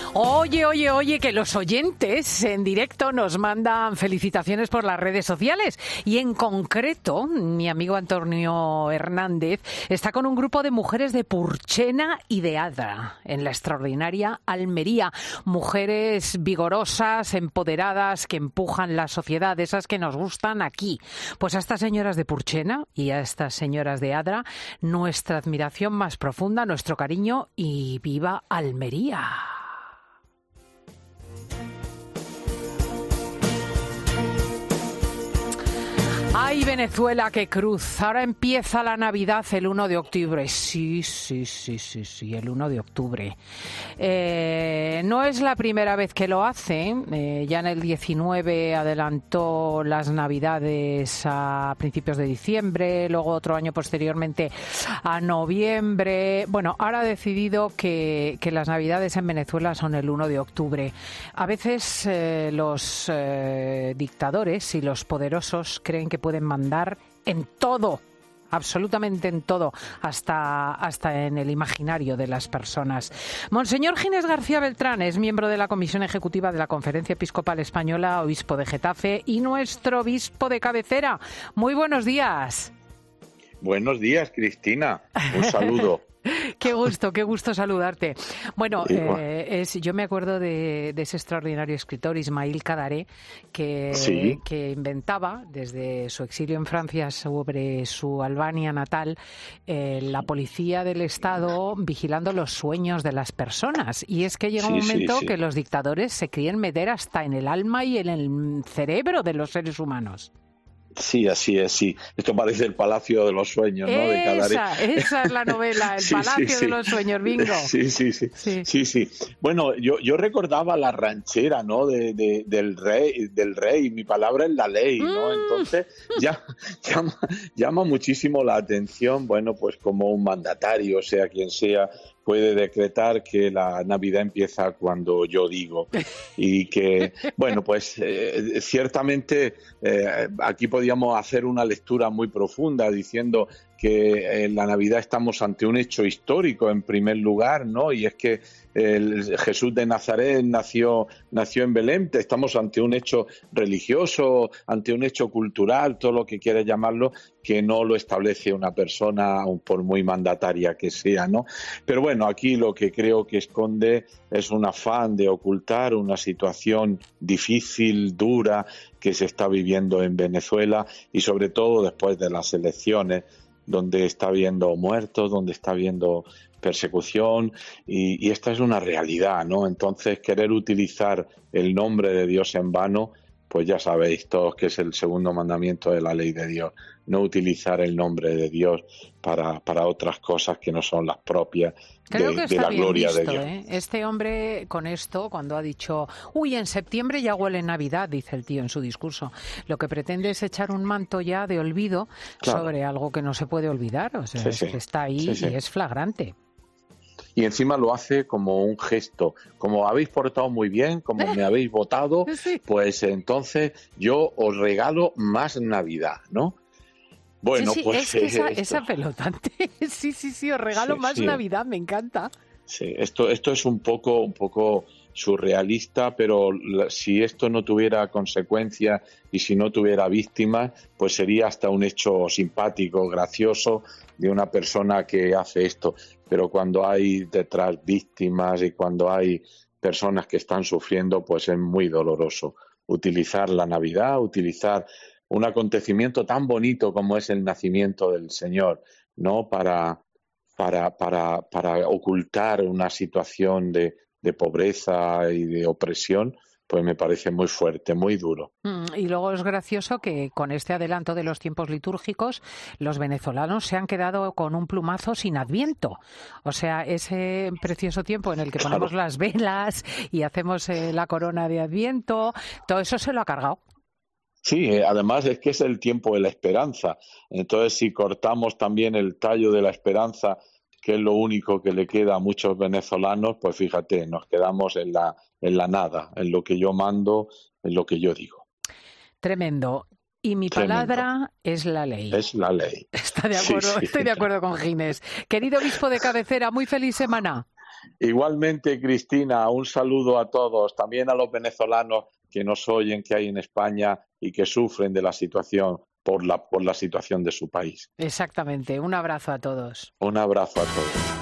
Oye, que los oyentes en directo nos mandan felicitaciones por las redes sociales y en concreto mi amigo Antonio Hernández está con un grupo de mujeres de Purchena y de Adra en la extraordinaria Almería. Mujeres vigorosas, empoderadas, que empujan la sociedad, esas que nos gustan aquí. Pues a estas señoras de Purchena y a estas señoras de Adra, nuestra admiración más profunda, nuestro cariño y viva Almería. ¡Ay, Venezuela, qué cruz! Ahora empieza la Navidad el 1 de octubre. Sí, el 1 de octubre. No es la primera vez que lo hace. Ya en el 19 adelantó las Navidades a principios de diciembre, luego otro año posteriormente a noviembre. Bueno, ahora ha decidido que las Navidades en Venezuela son el 1 de octubre. A veces los dictadores y los poderosos creen que pueden mandar en todo, absolutamente en todo, hasta en el imaginario de las personas. Monseñor Ginés García Beltrán es miembro de la Comisión Ejecutiva de la Conferencia Episcopal Española, obispo de Getafe y nuestro obispo de cabecera. Muy buenos días. Buenos días, Cristina. Un saludo. Qué gusto saludarte. Bueno, yo me acuerdo de ese extraordinario escritor, Ismail Kadaré, que inventaba desde su exilio en Francia sobre su Albania natal la policía del Estado vigilando los sueños de las personas. Y es que llega un momento que los dictadores se quieren meter hasta en el alma y en el cerebro de los seres humanos. Sí, así es, sí. Esto parece el Palacio de los Sueños, ¿no? De Kadaré. Esa es la novela, el Palacio de los Sueños, bingo. Sí. Bueno, yo recordaba la ranchera, ¿no? Del rey, mi palabra es la ley, ¿no? Entonces llama muchísimo la atención, bueno, pues como un mandatario, sea quien sea, puede decretar que la Navidad empieza cuando yo digo y que, bueno, pues ciertamente aquí podíamos hacer una lectura muy profunda diciendo que en la Navidad estamos ante un hecho histórico en primer lugar, ¿no? Y es que Jesús de Nazaret nació en Belén. Estamos ante un hecho religioso, ante un hecho cultural, todo lo que quieras llamarlo, que no lo establece una persona, por muy mandataria que sea, ¿no? Pero bueno, aquí lo que creo que esconde es un afán de ocultar una situación difícil, dura, que se está viviendo en Venezuela y sobre todo después de las elecciones, donde está habiendo muertos, donde está habiendo persecución y esta es una realidad, ¿no? Entonces, querer utilizar el nombre de Dios en vano, pues ya sabéis todos que es el segundo mandamiento de la ley de Dios, no utilizar el nombre de Dios para otras cosas que no son las propias de la gloria de Dios. Este hombre con esto, cuando ha dicho, en septiembre ya huele Navidad, dice el tío en su discurso, lo que pretende es echar un manto ya de olvido sobre algo que no se puede olvidar, o sea, es que está ahí y es flagrante. Y encima lo hace como un gesto, como habéis portado muy bien, como me habéis votado, pues entonces yo os regalo más Navidad, ¿no? Bueno, pues es apelotante. Sí, os regalo más Navidad, me encanta. Sí, esto es un poco surrealista, pero si esto no tuviera consecuencias y si no tuviera víctimas, pues sería hasta un hecho simpático, gracioso de una persona que hace esto. Pero cuando hay detrás víctimas y cuando hay personas que están sufriendo, pues es muy doloroso. Utilizar la Navidad, utilizar un acontecimiento tan bonito como es el nacimiento del Señor, ¿no? Para ocultar una situación de pobreza y de opresión, pues me parece muy fuerte, muy duro. Y luego es gracioso que con este adelanto de los tiempos litúrgicos, los venezolanos se han quedado con un plumazo sin Adviento. O sea, ese precioso tiempo en el que ponemos las velas y hacemos la corona de Adviento, todo eso se lo ha cargado. Sí, además es que es el tiempo de la esperanza. Entonces, si cortamos también el tallo de la esperanza, que es lo único que le queda a muchos venezolanos, pues fíjate, nos quedamos en la nada, en lo que yo mando, en lo que yo digo. Tremendo. Y mi palabra es la ley. Es la ley. Está de acuerdo, Estoy de acuerdo con Ginés. Querido obispo de cabecera, muy feliz semana. Igualmente, Cristina, un saludo a todos, también a los venezolanos que nos oyen, que hay en España y que sufren de la situación por la situación de su país. Exactamente. Un abrazo a todos. Un abrazo a todos.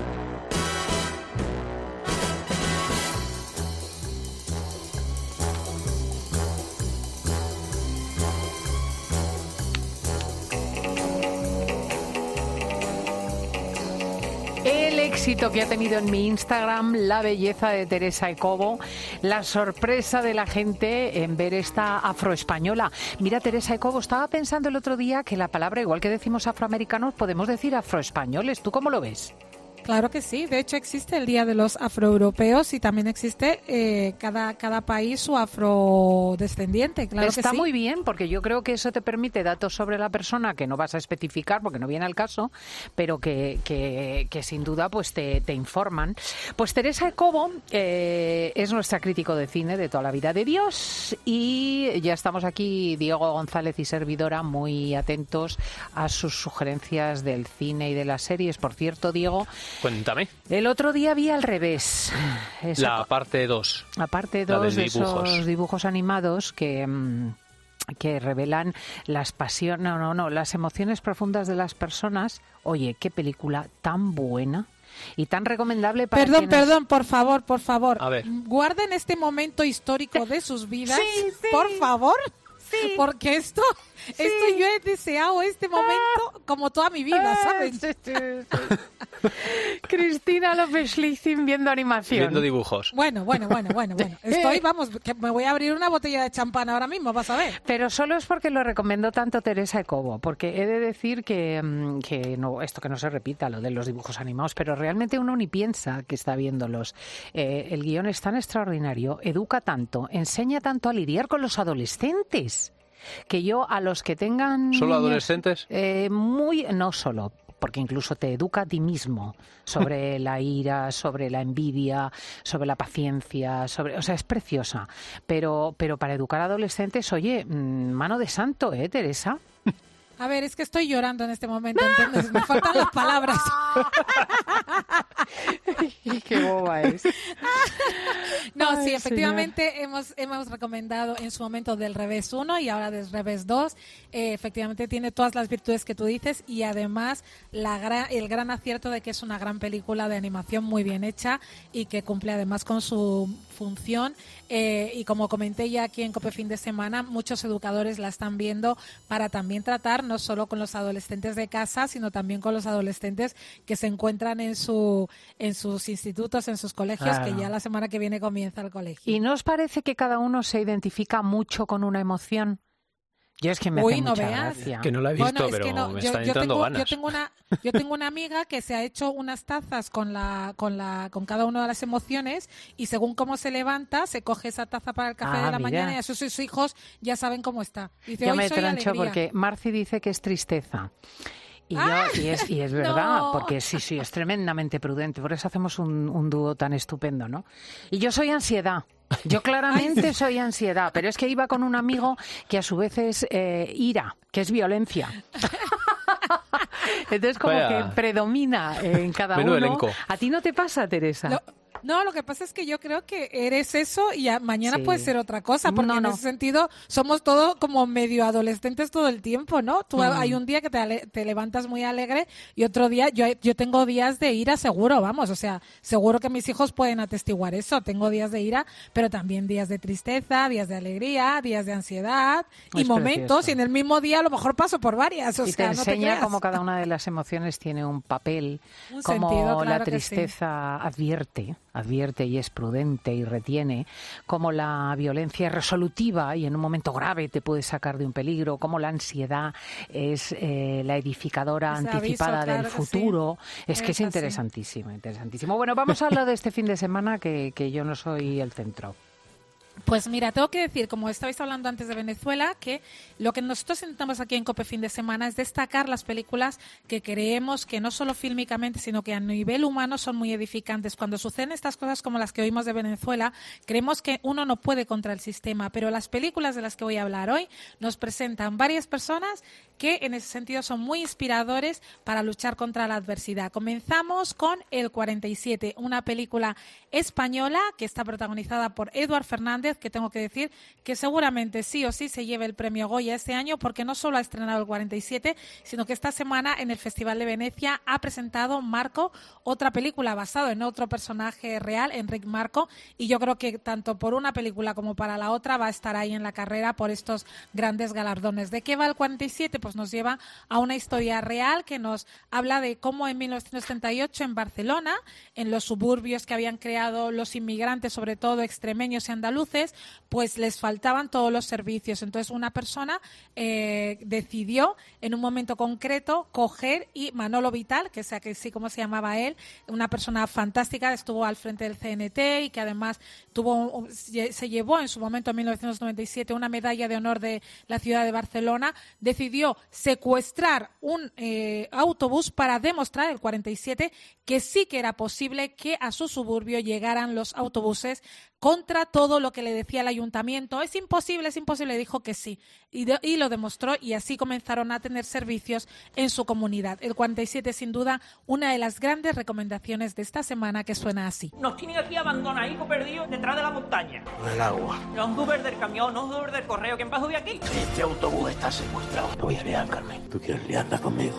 El éxito que ha tenido en mi Instagram, la belleza de Teresa Ecobo, la sorpresa de la gente en ver esta afroespañola. Mira, Teresa Ecobo, estaba pensando el otro día que la palabra, igual que decimos afroamericanos, podemos decir afroespañoles. ¿Tú cómo lo ves? Claro que sí, de hecho existe el Día de los Afroeuropeos y también existe cada país su afrodescendiente, claro que sí. Está muy bien, porque yo creo que eso te permite datos sobre la persona que no vas a especificar porque no viene al caso, pero que sin duda pues te informan. Pues Teresa Ecobo es nuestra crítico de cine de toda la vida de Dios y ya estamos aquí, Diego González y servidora, muy atentos a sus sugerencias del cine y de las series. Por cierto, Diego, cuéntame. El otro día vi Al revés. La parte 2. La parte 2 de esos dibujos animados que revelan las las emociones profundas de las personas. Oye, qué película tan buena y tan recomendable para Perdón, por favor. A ver. Guarden este momento histórico de sus vidas, por favor. Sí. Porque esto yo he deseado este momento como toda mi vida, ¿sabes? Cristina López Lichting viendo animación. Viendo dibujos. Bueno. Estoy, que me voy a abrir una botella de champán ahora mismo, vas a ver. Pero solo es porque lo recomendó tanto Teresa Ecobo, porque he de decir que no, esto que no se repita, lo de los dibujos animados, pero realmente uno ni piensa que está viéndolos. El guión es tan extraordinario, educa tanto, enseña tanto a lidiar con los adolescentes, que yo a los que tengan... ¿Solo adolescentes? No solo, porque incluso te educa a ti mismo sobre la ira, sobre la envidia, sobre la paciencia, o sea, es preciosa. Pero para educar a adolescentes, oye, mano de santo, Teresa? A ver, es que estoy llorando en este momento, ¿entiendes? Me faltan las palabras. Qué boba es. No, Ay, sí, efectivamente hemos recomendado en su momento Del revés 1 y ahora Del revés 2. Efectivamente tiene todas las virtudes que tú dices y además el gran acierto de que es una gran película de animación muy bien hecha y que cumple además con su función. Y como comenté ya aquí en COPE Fin de Semana, muchos educadores la están viendo para también tratar no solo con los adolescentes de casa, sino también con los adolescentes que se encuentran en sus institutos, en sus colegios, que ya la semana que viene comienza el colegio. ¿Y no os parece que cada uno se identifica mucho con una emoción? Yo es que me hace mucha gracia. Que no la he visto, pero me están entrando ganas. Yo tengo una amiga que se ha hecho unas tazas con cada una de las emociones y según cómo se levanta, se coge esa taza para el café de la mañana y a sus hijos ya saben cómo está. Dice, yo hoy me soy trancho alegría. porque Marci dice que es tristeza. Y es verdad, porque sí, es tremendamente prudente. Por eso hacemos un dúo tan estupendo, ¿no? Y yo soy ansiedad. Yo claramente soy ansiedad, pero es que iba con un amigo que a su vez es ira, que es violencia. Entonces como que predomina en cada uno. Elenco. ¿A ti no te pasa, Teresa? No, lo que pasa es que yo creo que eres eso y mañana puede ser otra cosa, porque en ese sentido somos todos como medio adolescentes todo el tiempo, ¿no? Tú hay un día que te levantas muy alegre y otro día, yo tengo días de ira seguro, vamos, o sea, seguro que mis hijos pueden atestiguar eso, tengo días de ira, pero también días de tristeza, días de alegría, días de ansiedad y momentos, precioso. Y en el mismo día a lo mejor paso por varias, o y sea, te no te enseña creas. cómo cada una de las emociones tiene un papel, como sentido, claro, la tristeza advierte y es prudente y retiene, como la violencia es resolutiva y en un momento grave te puede sacar de un peligro, como la ansiedad es la edificadora Ese anticipada aviso, claro del futuro. Es que es interesantísimo. Bueno, vamos a hablar de este fin de semana que yo no soy el centro. Pues mira, tengo que decir, como estabais hablando antes de Venezuela, que lo que nosotros intentamos aquí en COPE Fin de Semana es destacar las películas que creemos que no solo fílmicamente, sino que a nivel humano son muy edificantes. Cuando suceden estas cosas como las que oímos de Venezuela, creemos que uno no puede contra el sistema, pero las películas de las que voy a hablar hoy nos presentan varias personas que en ese sentido son muy inspiradores para luchar contra la adversidad. Comenzamos con El 47, una película española que está protagonizada por Eduard Fernández, que tengo que decir que seguramente sí o sí se lleve el premio Goya este año, porque no solo ha estrenado El 47, sino que esta semana en el Festival de Venecia ha presentado Marco, otra película basada en otro personaje real, Enric Marco, y yo creo que tanto por una película como para la otra va a estar ahí en la carrera por estos grandes galardones. ¿De qué va El 47? Pues nos lleva a una historia real que nos habla de cómo en 1938 en Barcelona, en los suburbios que habían creado los inmigrantes, sobre todo extremeños y andaluces, pues les faltaban todos los servicios. Entonces una persona decidió en un momento concreto coger y Manolo Vital, que sea que sí como se llamaba él, una persona fantástica, estuvo al frente del CNT y que además se llevó en su momento en 1997 una medalla de honor de la ciudad de Barcelona, decidió secuestrar un autobús para demostrar, El 47, que sí que era posible que a su suburbio llegaran los autobuses contra todo lo que le decía el ayuntamiento. Es imposible, dijo que sí. Y lo demostró, y así comenzaron a tener servicios en su comunidad. El 47, sin duda, una de las grandes recomendaciones de esta semana, que suena así. Nos tienen aquí abandonaditos, perdidos, detrás de la montaña. El agua. No es Uber del camión, no es Uber del correo. ¿Quién va a subir aquí? Este autobús está secuestrado. Te voy a liar, Carmen. ¿Tú quieres liarla conmigo?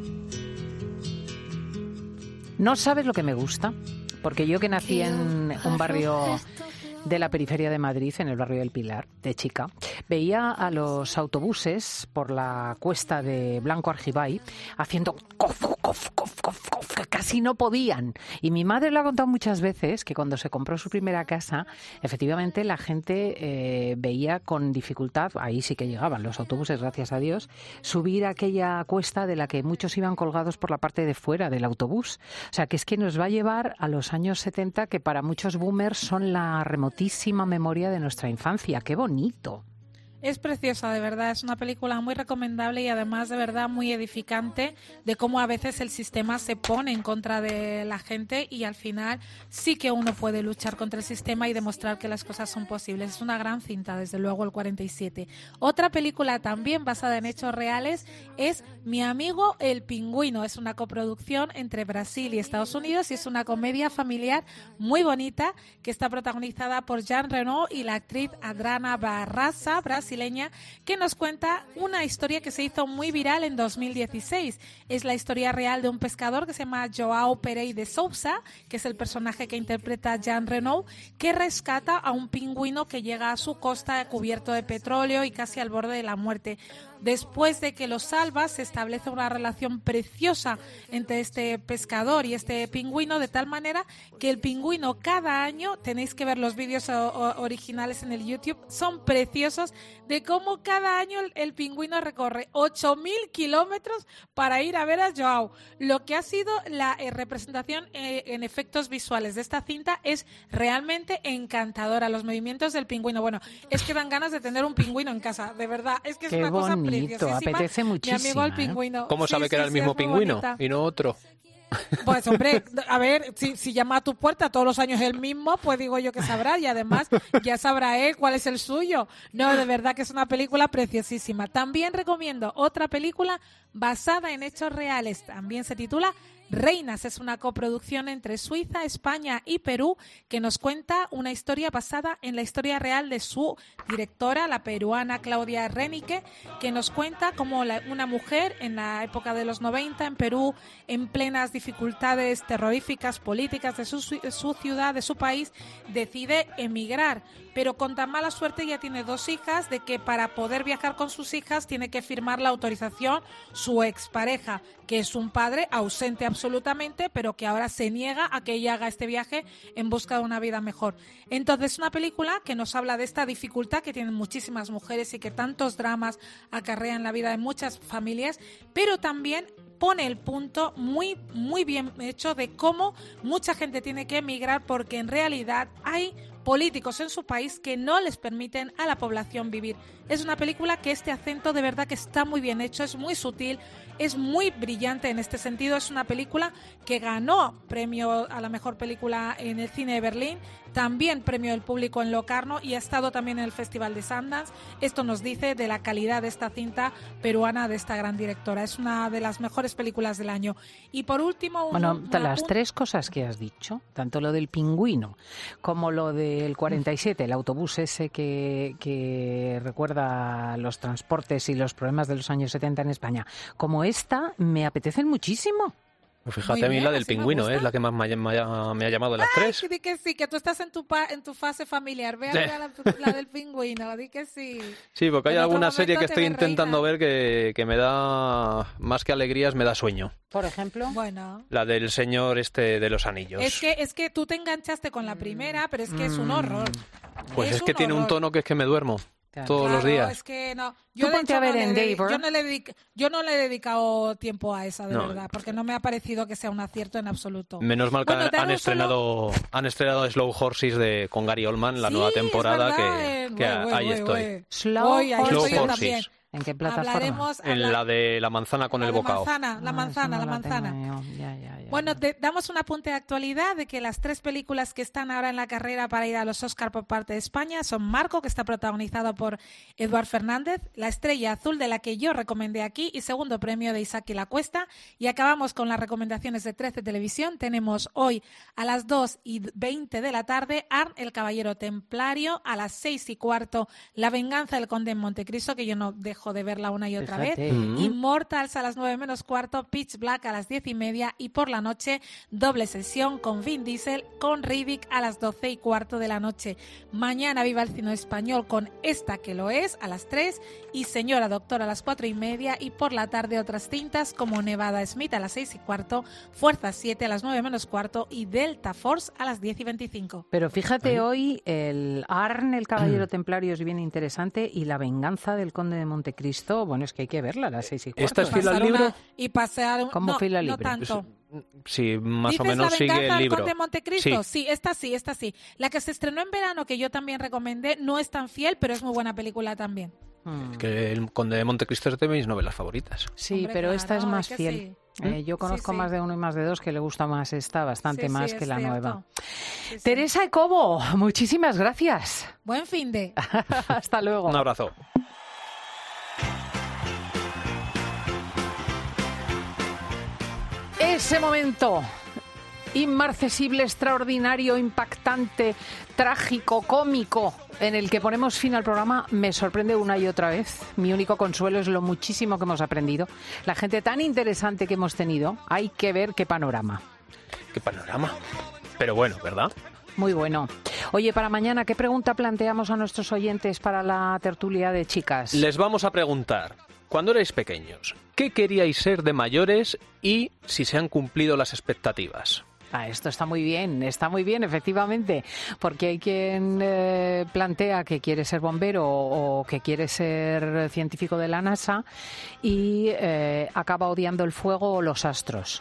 No sabes lo que me gusta, porque yo que nací en un barrio de la periferia de Madrid, en el barrio del Pilar, de chica, veía a los autobuses por la cuesta de Blanco Argibay haciendo cof, cof, cof, cof, cof, que casi no podían. Y mi madre lo ha contado muchas veces, que cuando se compró su primera casa, efectivamente la gente veía con dificultad, ahí sí que llegaban los autobuses, gracias a Dios, subir aquella cuesta de la que muchos iban colgados por la parte de fuera del autobús. O sea, que es que nos va a llevar a los años 70, que para muchos boomers son la remotísima memoria de nuestra infancia. ¡Qué bonito! Es preciosa, de verdad, es una película muy recomendable y además de verdad muy edificante de cómo a veces el sistema se pone en contra de la gente y al final sí que uno puede luchar contra el sistema y demostrar que las cosas son posibles. Es una gran cinta, desde luego, El 47. Otra película también basada en hechos reales es Mi amigo el pingüino. Es una coproducción entre Brasil y Estados Unidos y es una comedia familiar muy bonita que está protagonizada por Jean Reno y la actriz Adriana Barraza, brasileña, que nos cuenta una historia que se hizo muy viral en 2016. Es la historia real de un pescador que se llama João Pereira de Sousa, que es el personaje que interpreta Jean Reno, que rescata a un pingüino que llega a su costa cubierto de petróleo y casi al borde de la muerte. Después de que lo salva, se establece una relación preciosa entre este pescador y este pingüino, de tal manera que el pingüino cada año, tenéis que ver los vídeos originales en el YouTube, son preciosos, de cómo cada año el pingüino recorre 8.000 kilómetros para ir a ver a João. Lo que ha sido la representación en efectos visuales de esta cinta es realmente encantadora. Los movimientos del pingüino, bueno, es que dan ganas de tener un pingüino en casa, de verdad, es que es una cosa preciosísima. Apetece muchísimo. Mi amigo el pingüino. ¿Cómo sabe que era el mismo pingüino y no otro? Pues hombre, a ver, si llama a tu puerta todos los años el mismo, pues digo yo que sabrá, y además ya sabrá él cuál es el suyo. No, de verdad que es una película preciosísima. También recomiendo otra película basada en hechos reales, también se titula Reinas. Es una coproducción entre Suiza, España y Perú que nos cuenta una historia basada en la historia real de su directora, la peruana Claudia Renique, que nos cuenta cómo una mujer en la época de los 90 en Perú, en plenas dificultades terroríficas políticas de su ciudad, de su país, decide emigrar. Pero con tan mala suerte ya tiene 2 hijas, de que para poder viajar con sus hijas tiene que firmar la autorización su expareja, que es un padre ausente absolutamente, pero que ahora se niega a que ella haga este viaje en busca de una vida mejor. Entonces, una película que nos habla de esta dificultad que tienen muchísimas mujeres y que tantos dramas acarrean la vida de muchas familias, pero también pone el punto muy, muy bien hecho de cómo mucha gente tiene que emigrar, porque en realidad hay políticos en su país que no les permiten a la población vivir. Es una película que este acento de verdad que está muy bien hecho, es muy sutil, es muy brillante en este sentido. Es una película que ganó premio a la mejor película en el cine de Berlín, también premio del público en Locarno y ha estado también en el Festival de Sundance. Esto nos dice de la calidad de esta cinta peruana de esta gran directora. Es una de las mejores películas del año. Y por último... las tres cosas que has dicho, tanto lo del pingüino como lo del 47, el autobús ese que recuerda los transportes y los problemas de los años 70 en España, como esta, me apetecen muchísimo. Fíjate, a mí la del pingüino es la que más me ha llamado de las tres. Di que sí, que tú estás en tu fase familiar. Ve a la del pingüino, di que sí. Sí, porque hay alguna serie que estoy intentando ver que me da, más que alegrías, me da sueño. Por ejemplo, la del señor de los anillos. Es que tú te enganchaste con la primera, pero es que es un horror. Pues es que tiene un tono que es que me duermo. Todos los días. Es que no. Yo ponte a ver Endeavour. Yo no le he dedicado tiempo a esa, de verdad, porque no me ha parecido que sea un acierto en absoluto. Menos mal que han estrenado Slow Horses con Gary Oldman, la nueva temporada, que ahí estoy. Slow Horses. ¿En qué plataforma? En la de la manzana con el bocado. La manzana. Bueno, damos un apunte de actualidad de que las tres películas que están ahora en la carrera para ir a los Oscar por parte de España son Marco, que está protagonizado por Eduard Fernández, La estrella azul, de la que yo recomendé aquí, y segundo premio de Isaac y la Cuesta. Y acabamos con las recomendaciones de 13 Televisión. Tenemos hoy a las 2:20 de la tarde Arn, el caballero templario, a las 6:15 La venganza del conde en Montecristo, que yo no dejo de verla una y otra vez. Immortals a las 9:15, Pitch Black a las 10:30 y por la noche doble sesión con Vin Diesel con Riddick a las 12:15 de la noche. Mañana Viva el Cine Español con Esta que lo es a las 3 y Señora Doctora a las 4:30 y por la tarde otras cintas como Nevada Smith a las 6:15, Fuerza 7 a las 9:15 y Delta Force a las 10:25. Pero fíjate, hoy el Arn, el caballero templario, es bien interesante, y La venganza del conde de Montecristo, bueno, es que hay que verla a las 6:15. ¿Esta es fiel al libro? ¿Cómo fiel al libro? No tanto. Sí, más o menos sigue el libro. ¿La venganza del conde de Montecristo? Sí, esta sí. La que se estrenó en verano, que yo también recomendé, no es tan fiel, pero es muy buena película también. Es que el Conde de Montecristo es de mis novelas favoritas. Sí, hombre, pero esta es más fiel. Sí. Yo conozco más de uno y más de dos que le gusta más esta, bastante más que la nueva. Teresa Ecobo, muchísimas gracias. Buen fin de. Hasta luego. Un abrazo. Ese momento inmarcesible, extraordinario, impactante, trágico, cómico, en el que ponemos fin al programa, me sorprende una y otra vez. Mi único consuelo es lo muchísimo que hemos aprendido. La gente tan interesante que hemos tenido. Hay que ver qué panorama. Qué panorama. Pero bueno, ¿verdad? Muy bueno. Oye, para mañana, ¿qué pregunta planteamos a nuestros oyentes para la tertulia de chicas? Les vamos a preguntar, cuando erais pequeños, ¿qué queríais ser de mayores y si se han cumplido las expectativas? Esto está muy bien, efectivamente, porque hay quien plantea que quiere ser bombero o que quiere ser científico de la NASA y acaba odiando el fuego o los astros.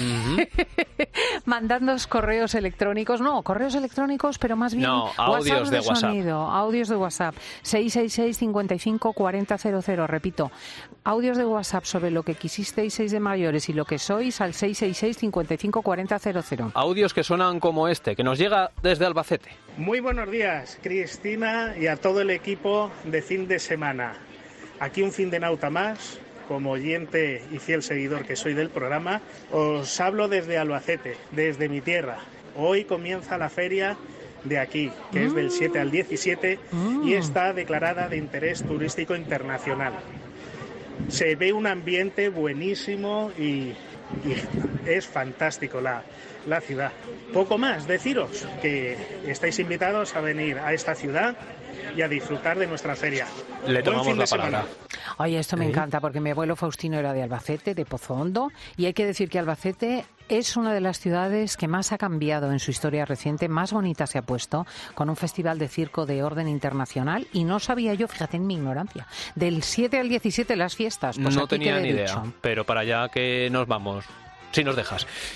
Mandándonos correos electrónicos, pero más bien audios de WhatsApp. Audios de WhatsApp 666 55 40 00. Repito, audios de WhatsApp sobre lo que quisisteis seis de mayores y lo que sois al 666 55 40 00. Audios que suenan como este, que nos llega desde Albacete. Muy buenos días, Cristina, y a todo el equipo de fin de semana. Aquí un fin de nauta más. Como oyente y fiel seguidor que soy del programa, os hablo desde Albacete, desde mi tierra. Hoy comienza la feria de aquí, que es del 7 al 17 y está declarada de interés turístico internacional. Se ve un ambiente buenísimo y es fantástico la ciudad. Poco más, deciros que estáis invitados a venir a esta ciudad y a disfrutar de nuestra feria. Le tomamos la palabra. Oye, esto me encanta porque mi abuelo Faustino era de Albacete, de Pozo Hondo, y hay que decir que Albacete es una de las ciudades que más ha cambiado en su historia reciente, más bonita se ha puesto, con un festival de circo de orden internacional, y no sabía yo, fíjate en mi ignorancia, del 7 al 17 las fiestas. Pues no tenía ni idea, pero para allá que nos vamos, si nos dejas.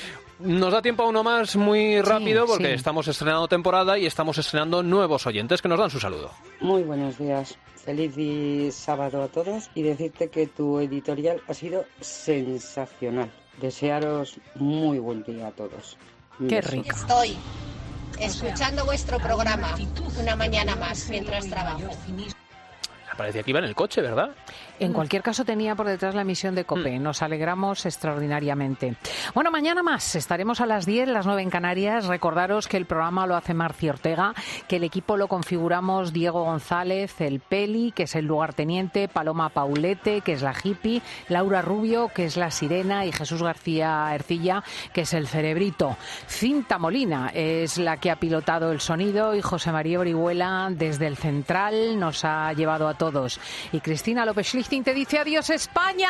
Nos da tiempo a uno más muy rápido porque estamos estrenando temporada y estamos estrenando nuevos oyentes que nos dan su saludo. Muy buenos días. Feliz sábado a todos y decirte que tu editorial ha sido sensacional. Desearos muy buen día a todos. Qué rico. Estoy escuchando vuestro programa una mañana más mientras trabajo. Parecía que iba en el coche, ¿verdad? En cualquier caso tenía por detrás la emisión de COPE. Nos alegramos extraordinariamente. Bueno, mañana más. Estaremos a las 10, las 9 en Canarias. Recordaros que el programa lo hace Marci Ortega, que el equipo lo configuramos Diego González, el Peli, que es el lugarteniente, Paloma Paulete, que es la hippie, Laura Rubio, que es la sirena, y Jesús García Ercilla, que es el cerebrito. Cinta Molina es la que ha pilotado el sonido y José María Orihuela desde el central nos ha llevado a todos. Y Cristina López Schlichting te dice adiós España.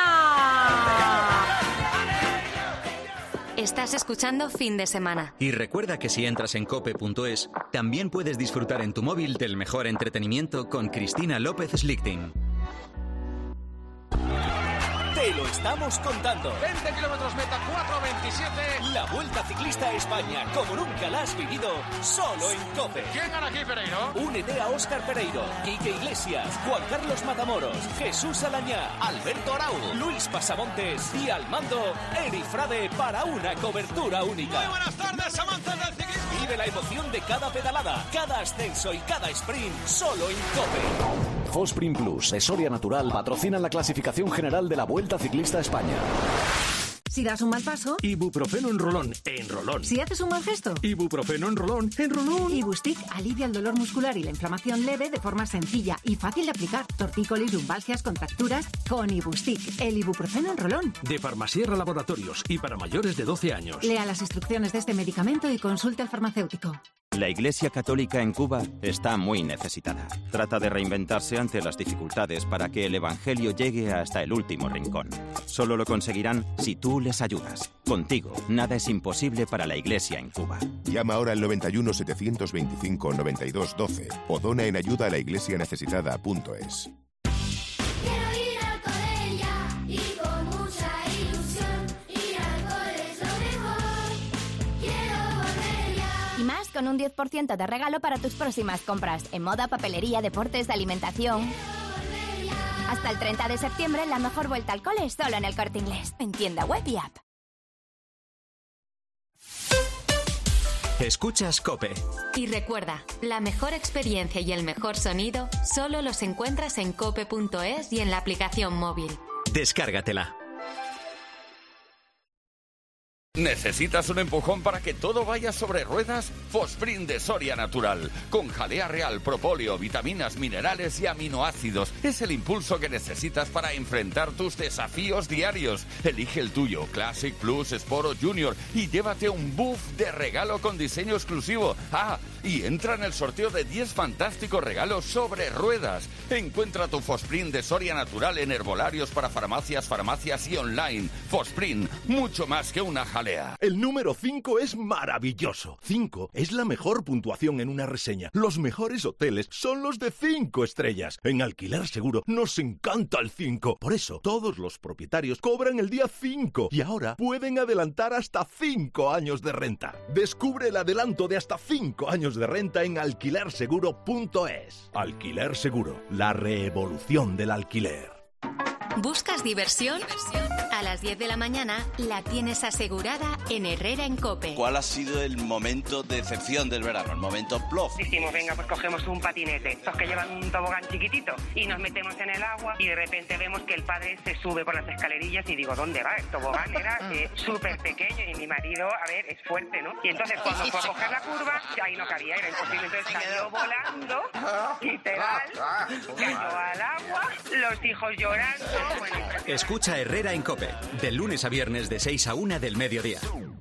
Estás escuchando Fin de Semana. Y recuerda que si entras en cope.es, también puedes disfrutar en tu móvil del mejor entretenimiento con Cristina López Schlichting. Te lo estamos contando. 20 kilómetros meta, 4:27. La Vuelta Ciclista a España, como nunca la has vivido, solo en COPE. ¿Quién gana aquí, Pereiro? Únete a Óscar Pereiro, Quique Iglesias, Juan Carlos Matamoros, Jesús Alañá, Alberto Arau, Luis Pasamontes y al mando, Eri Frade, para una cobertura única. Muy buenas tardes, amantes del ciclismo. Vive la emoción de cada pedalada, cada ascenso y cada sprint, solo en COPE. Fosprin Plus de Soria Natural patrocinan la clasificación general de la Vuelta Ciclista a España. Si das un mal paso, Ibuprofeno en rolón, en rolón. Si haces un mal gesto, Ibuprofeno en rolón, en rolón. Ibustic alivia el dolor muscular y la inflamación leve de forma sencilla y fácil de aplicar. Tortícolis, lumbalgias, contracturas, con Ibustic, el ibuprofeno en rolón. De Farmasierra Laboratorios y para mayores de 12 años. Lea las instrucciones de este medicamento y consulte al farmacéutico. La Iglesia Católica en Cuba está muy necesitada. Trata de reinventarse ante las dificultades para que el Evangelio llegue hasta el último rincón. Solo lo conseguirán si tú les ayudas. Contigo, nada es imposible para la Iglesia en Cuba. Llama ahora al 91 725 92 12 o dona en ayuda a la iglesianecesitada.es. Y más con un 10% de regalo para tus próximas compras en moda, papelería, deportes, alimentación. Hasta el 30 de septiembre, la mejor vuelta al cole es solo en El Corte Inglés, en tienda web y app. Escuchas COPE. Y recuerda, la mejor experiencia y el mejor sonido solo los encuentras en cope.es y en la aplicación móvil. Descárgatela. ¿Necesitas un empujón para que todo vaya sobre ruedas? Fosprin de Soria Natural, con jalea real, propóleo, vitaminas, minerales y aminoácidos. Es el impulso que necesitas para enfrentar tus desafíos diarios. Elige el tuyo, Classic, Plus, Sport o Junior, y llévate un buff de regalo con diseño exclusivo. Ah, y entra en el sorteo de 10 fantásticos regalos sobre ruedas. Encuentra tu Fosprin de Soria Natural en herbolarios para farmacias y online. Fosprin, mucho más que una jalea. El número 5 es maravilloso. 5 es la mejor puntuación en una reseña. Los mejores hoteles son los de 5 estrellas. En Alquiler Seguro nos encanta el 5. Por eso, todos los propietarios cobran el día 5 y ahora pueden adelantar hasta 5 años de renta. Descubre el adelanto de hasta 5 años de renta en alquilerseguro.es. Alquiler Seguro, la revolución del alquiler. ¿Buscas diversión? A las 10 de la mañana la tienes asegurada en Herrera en COPE. ¿Cuál ha sido el momento de decepción del verano? El momento plof. Dijimos, venga, pues cogemos un patinete, esos que llevan un tobogán chiquitito, y nos metemos en el agua y de repente vemos que el padre se sube por las escalerillas y digo, ¿dónde va? El tobogán era súper pequeño y mi marido, a ver, es fuerte, ¿no? Y entonces cuando fue a coger la curva, ahí no cabía, era imposible, entonces salió volando, literal, cayó al agua, los hijos llorando. Escucha Herrera en COPE, de lunes a viernes de 6 a 1 del mediodía.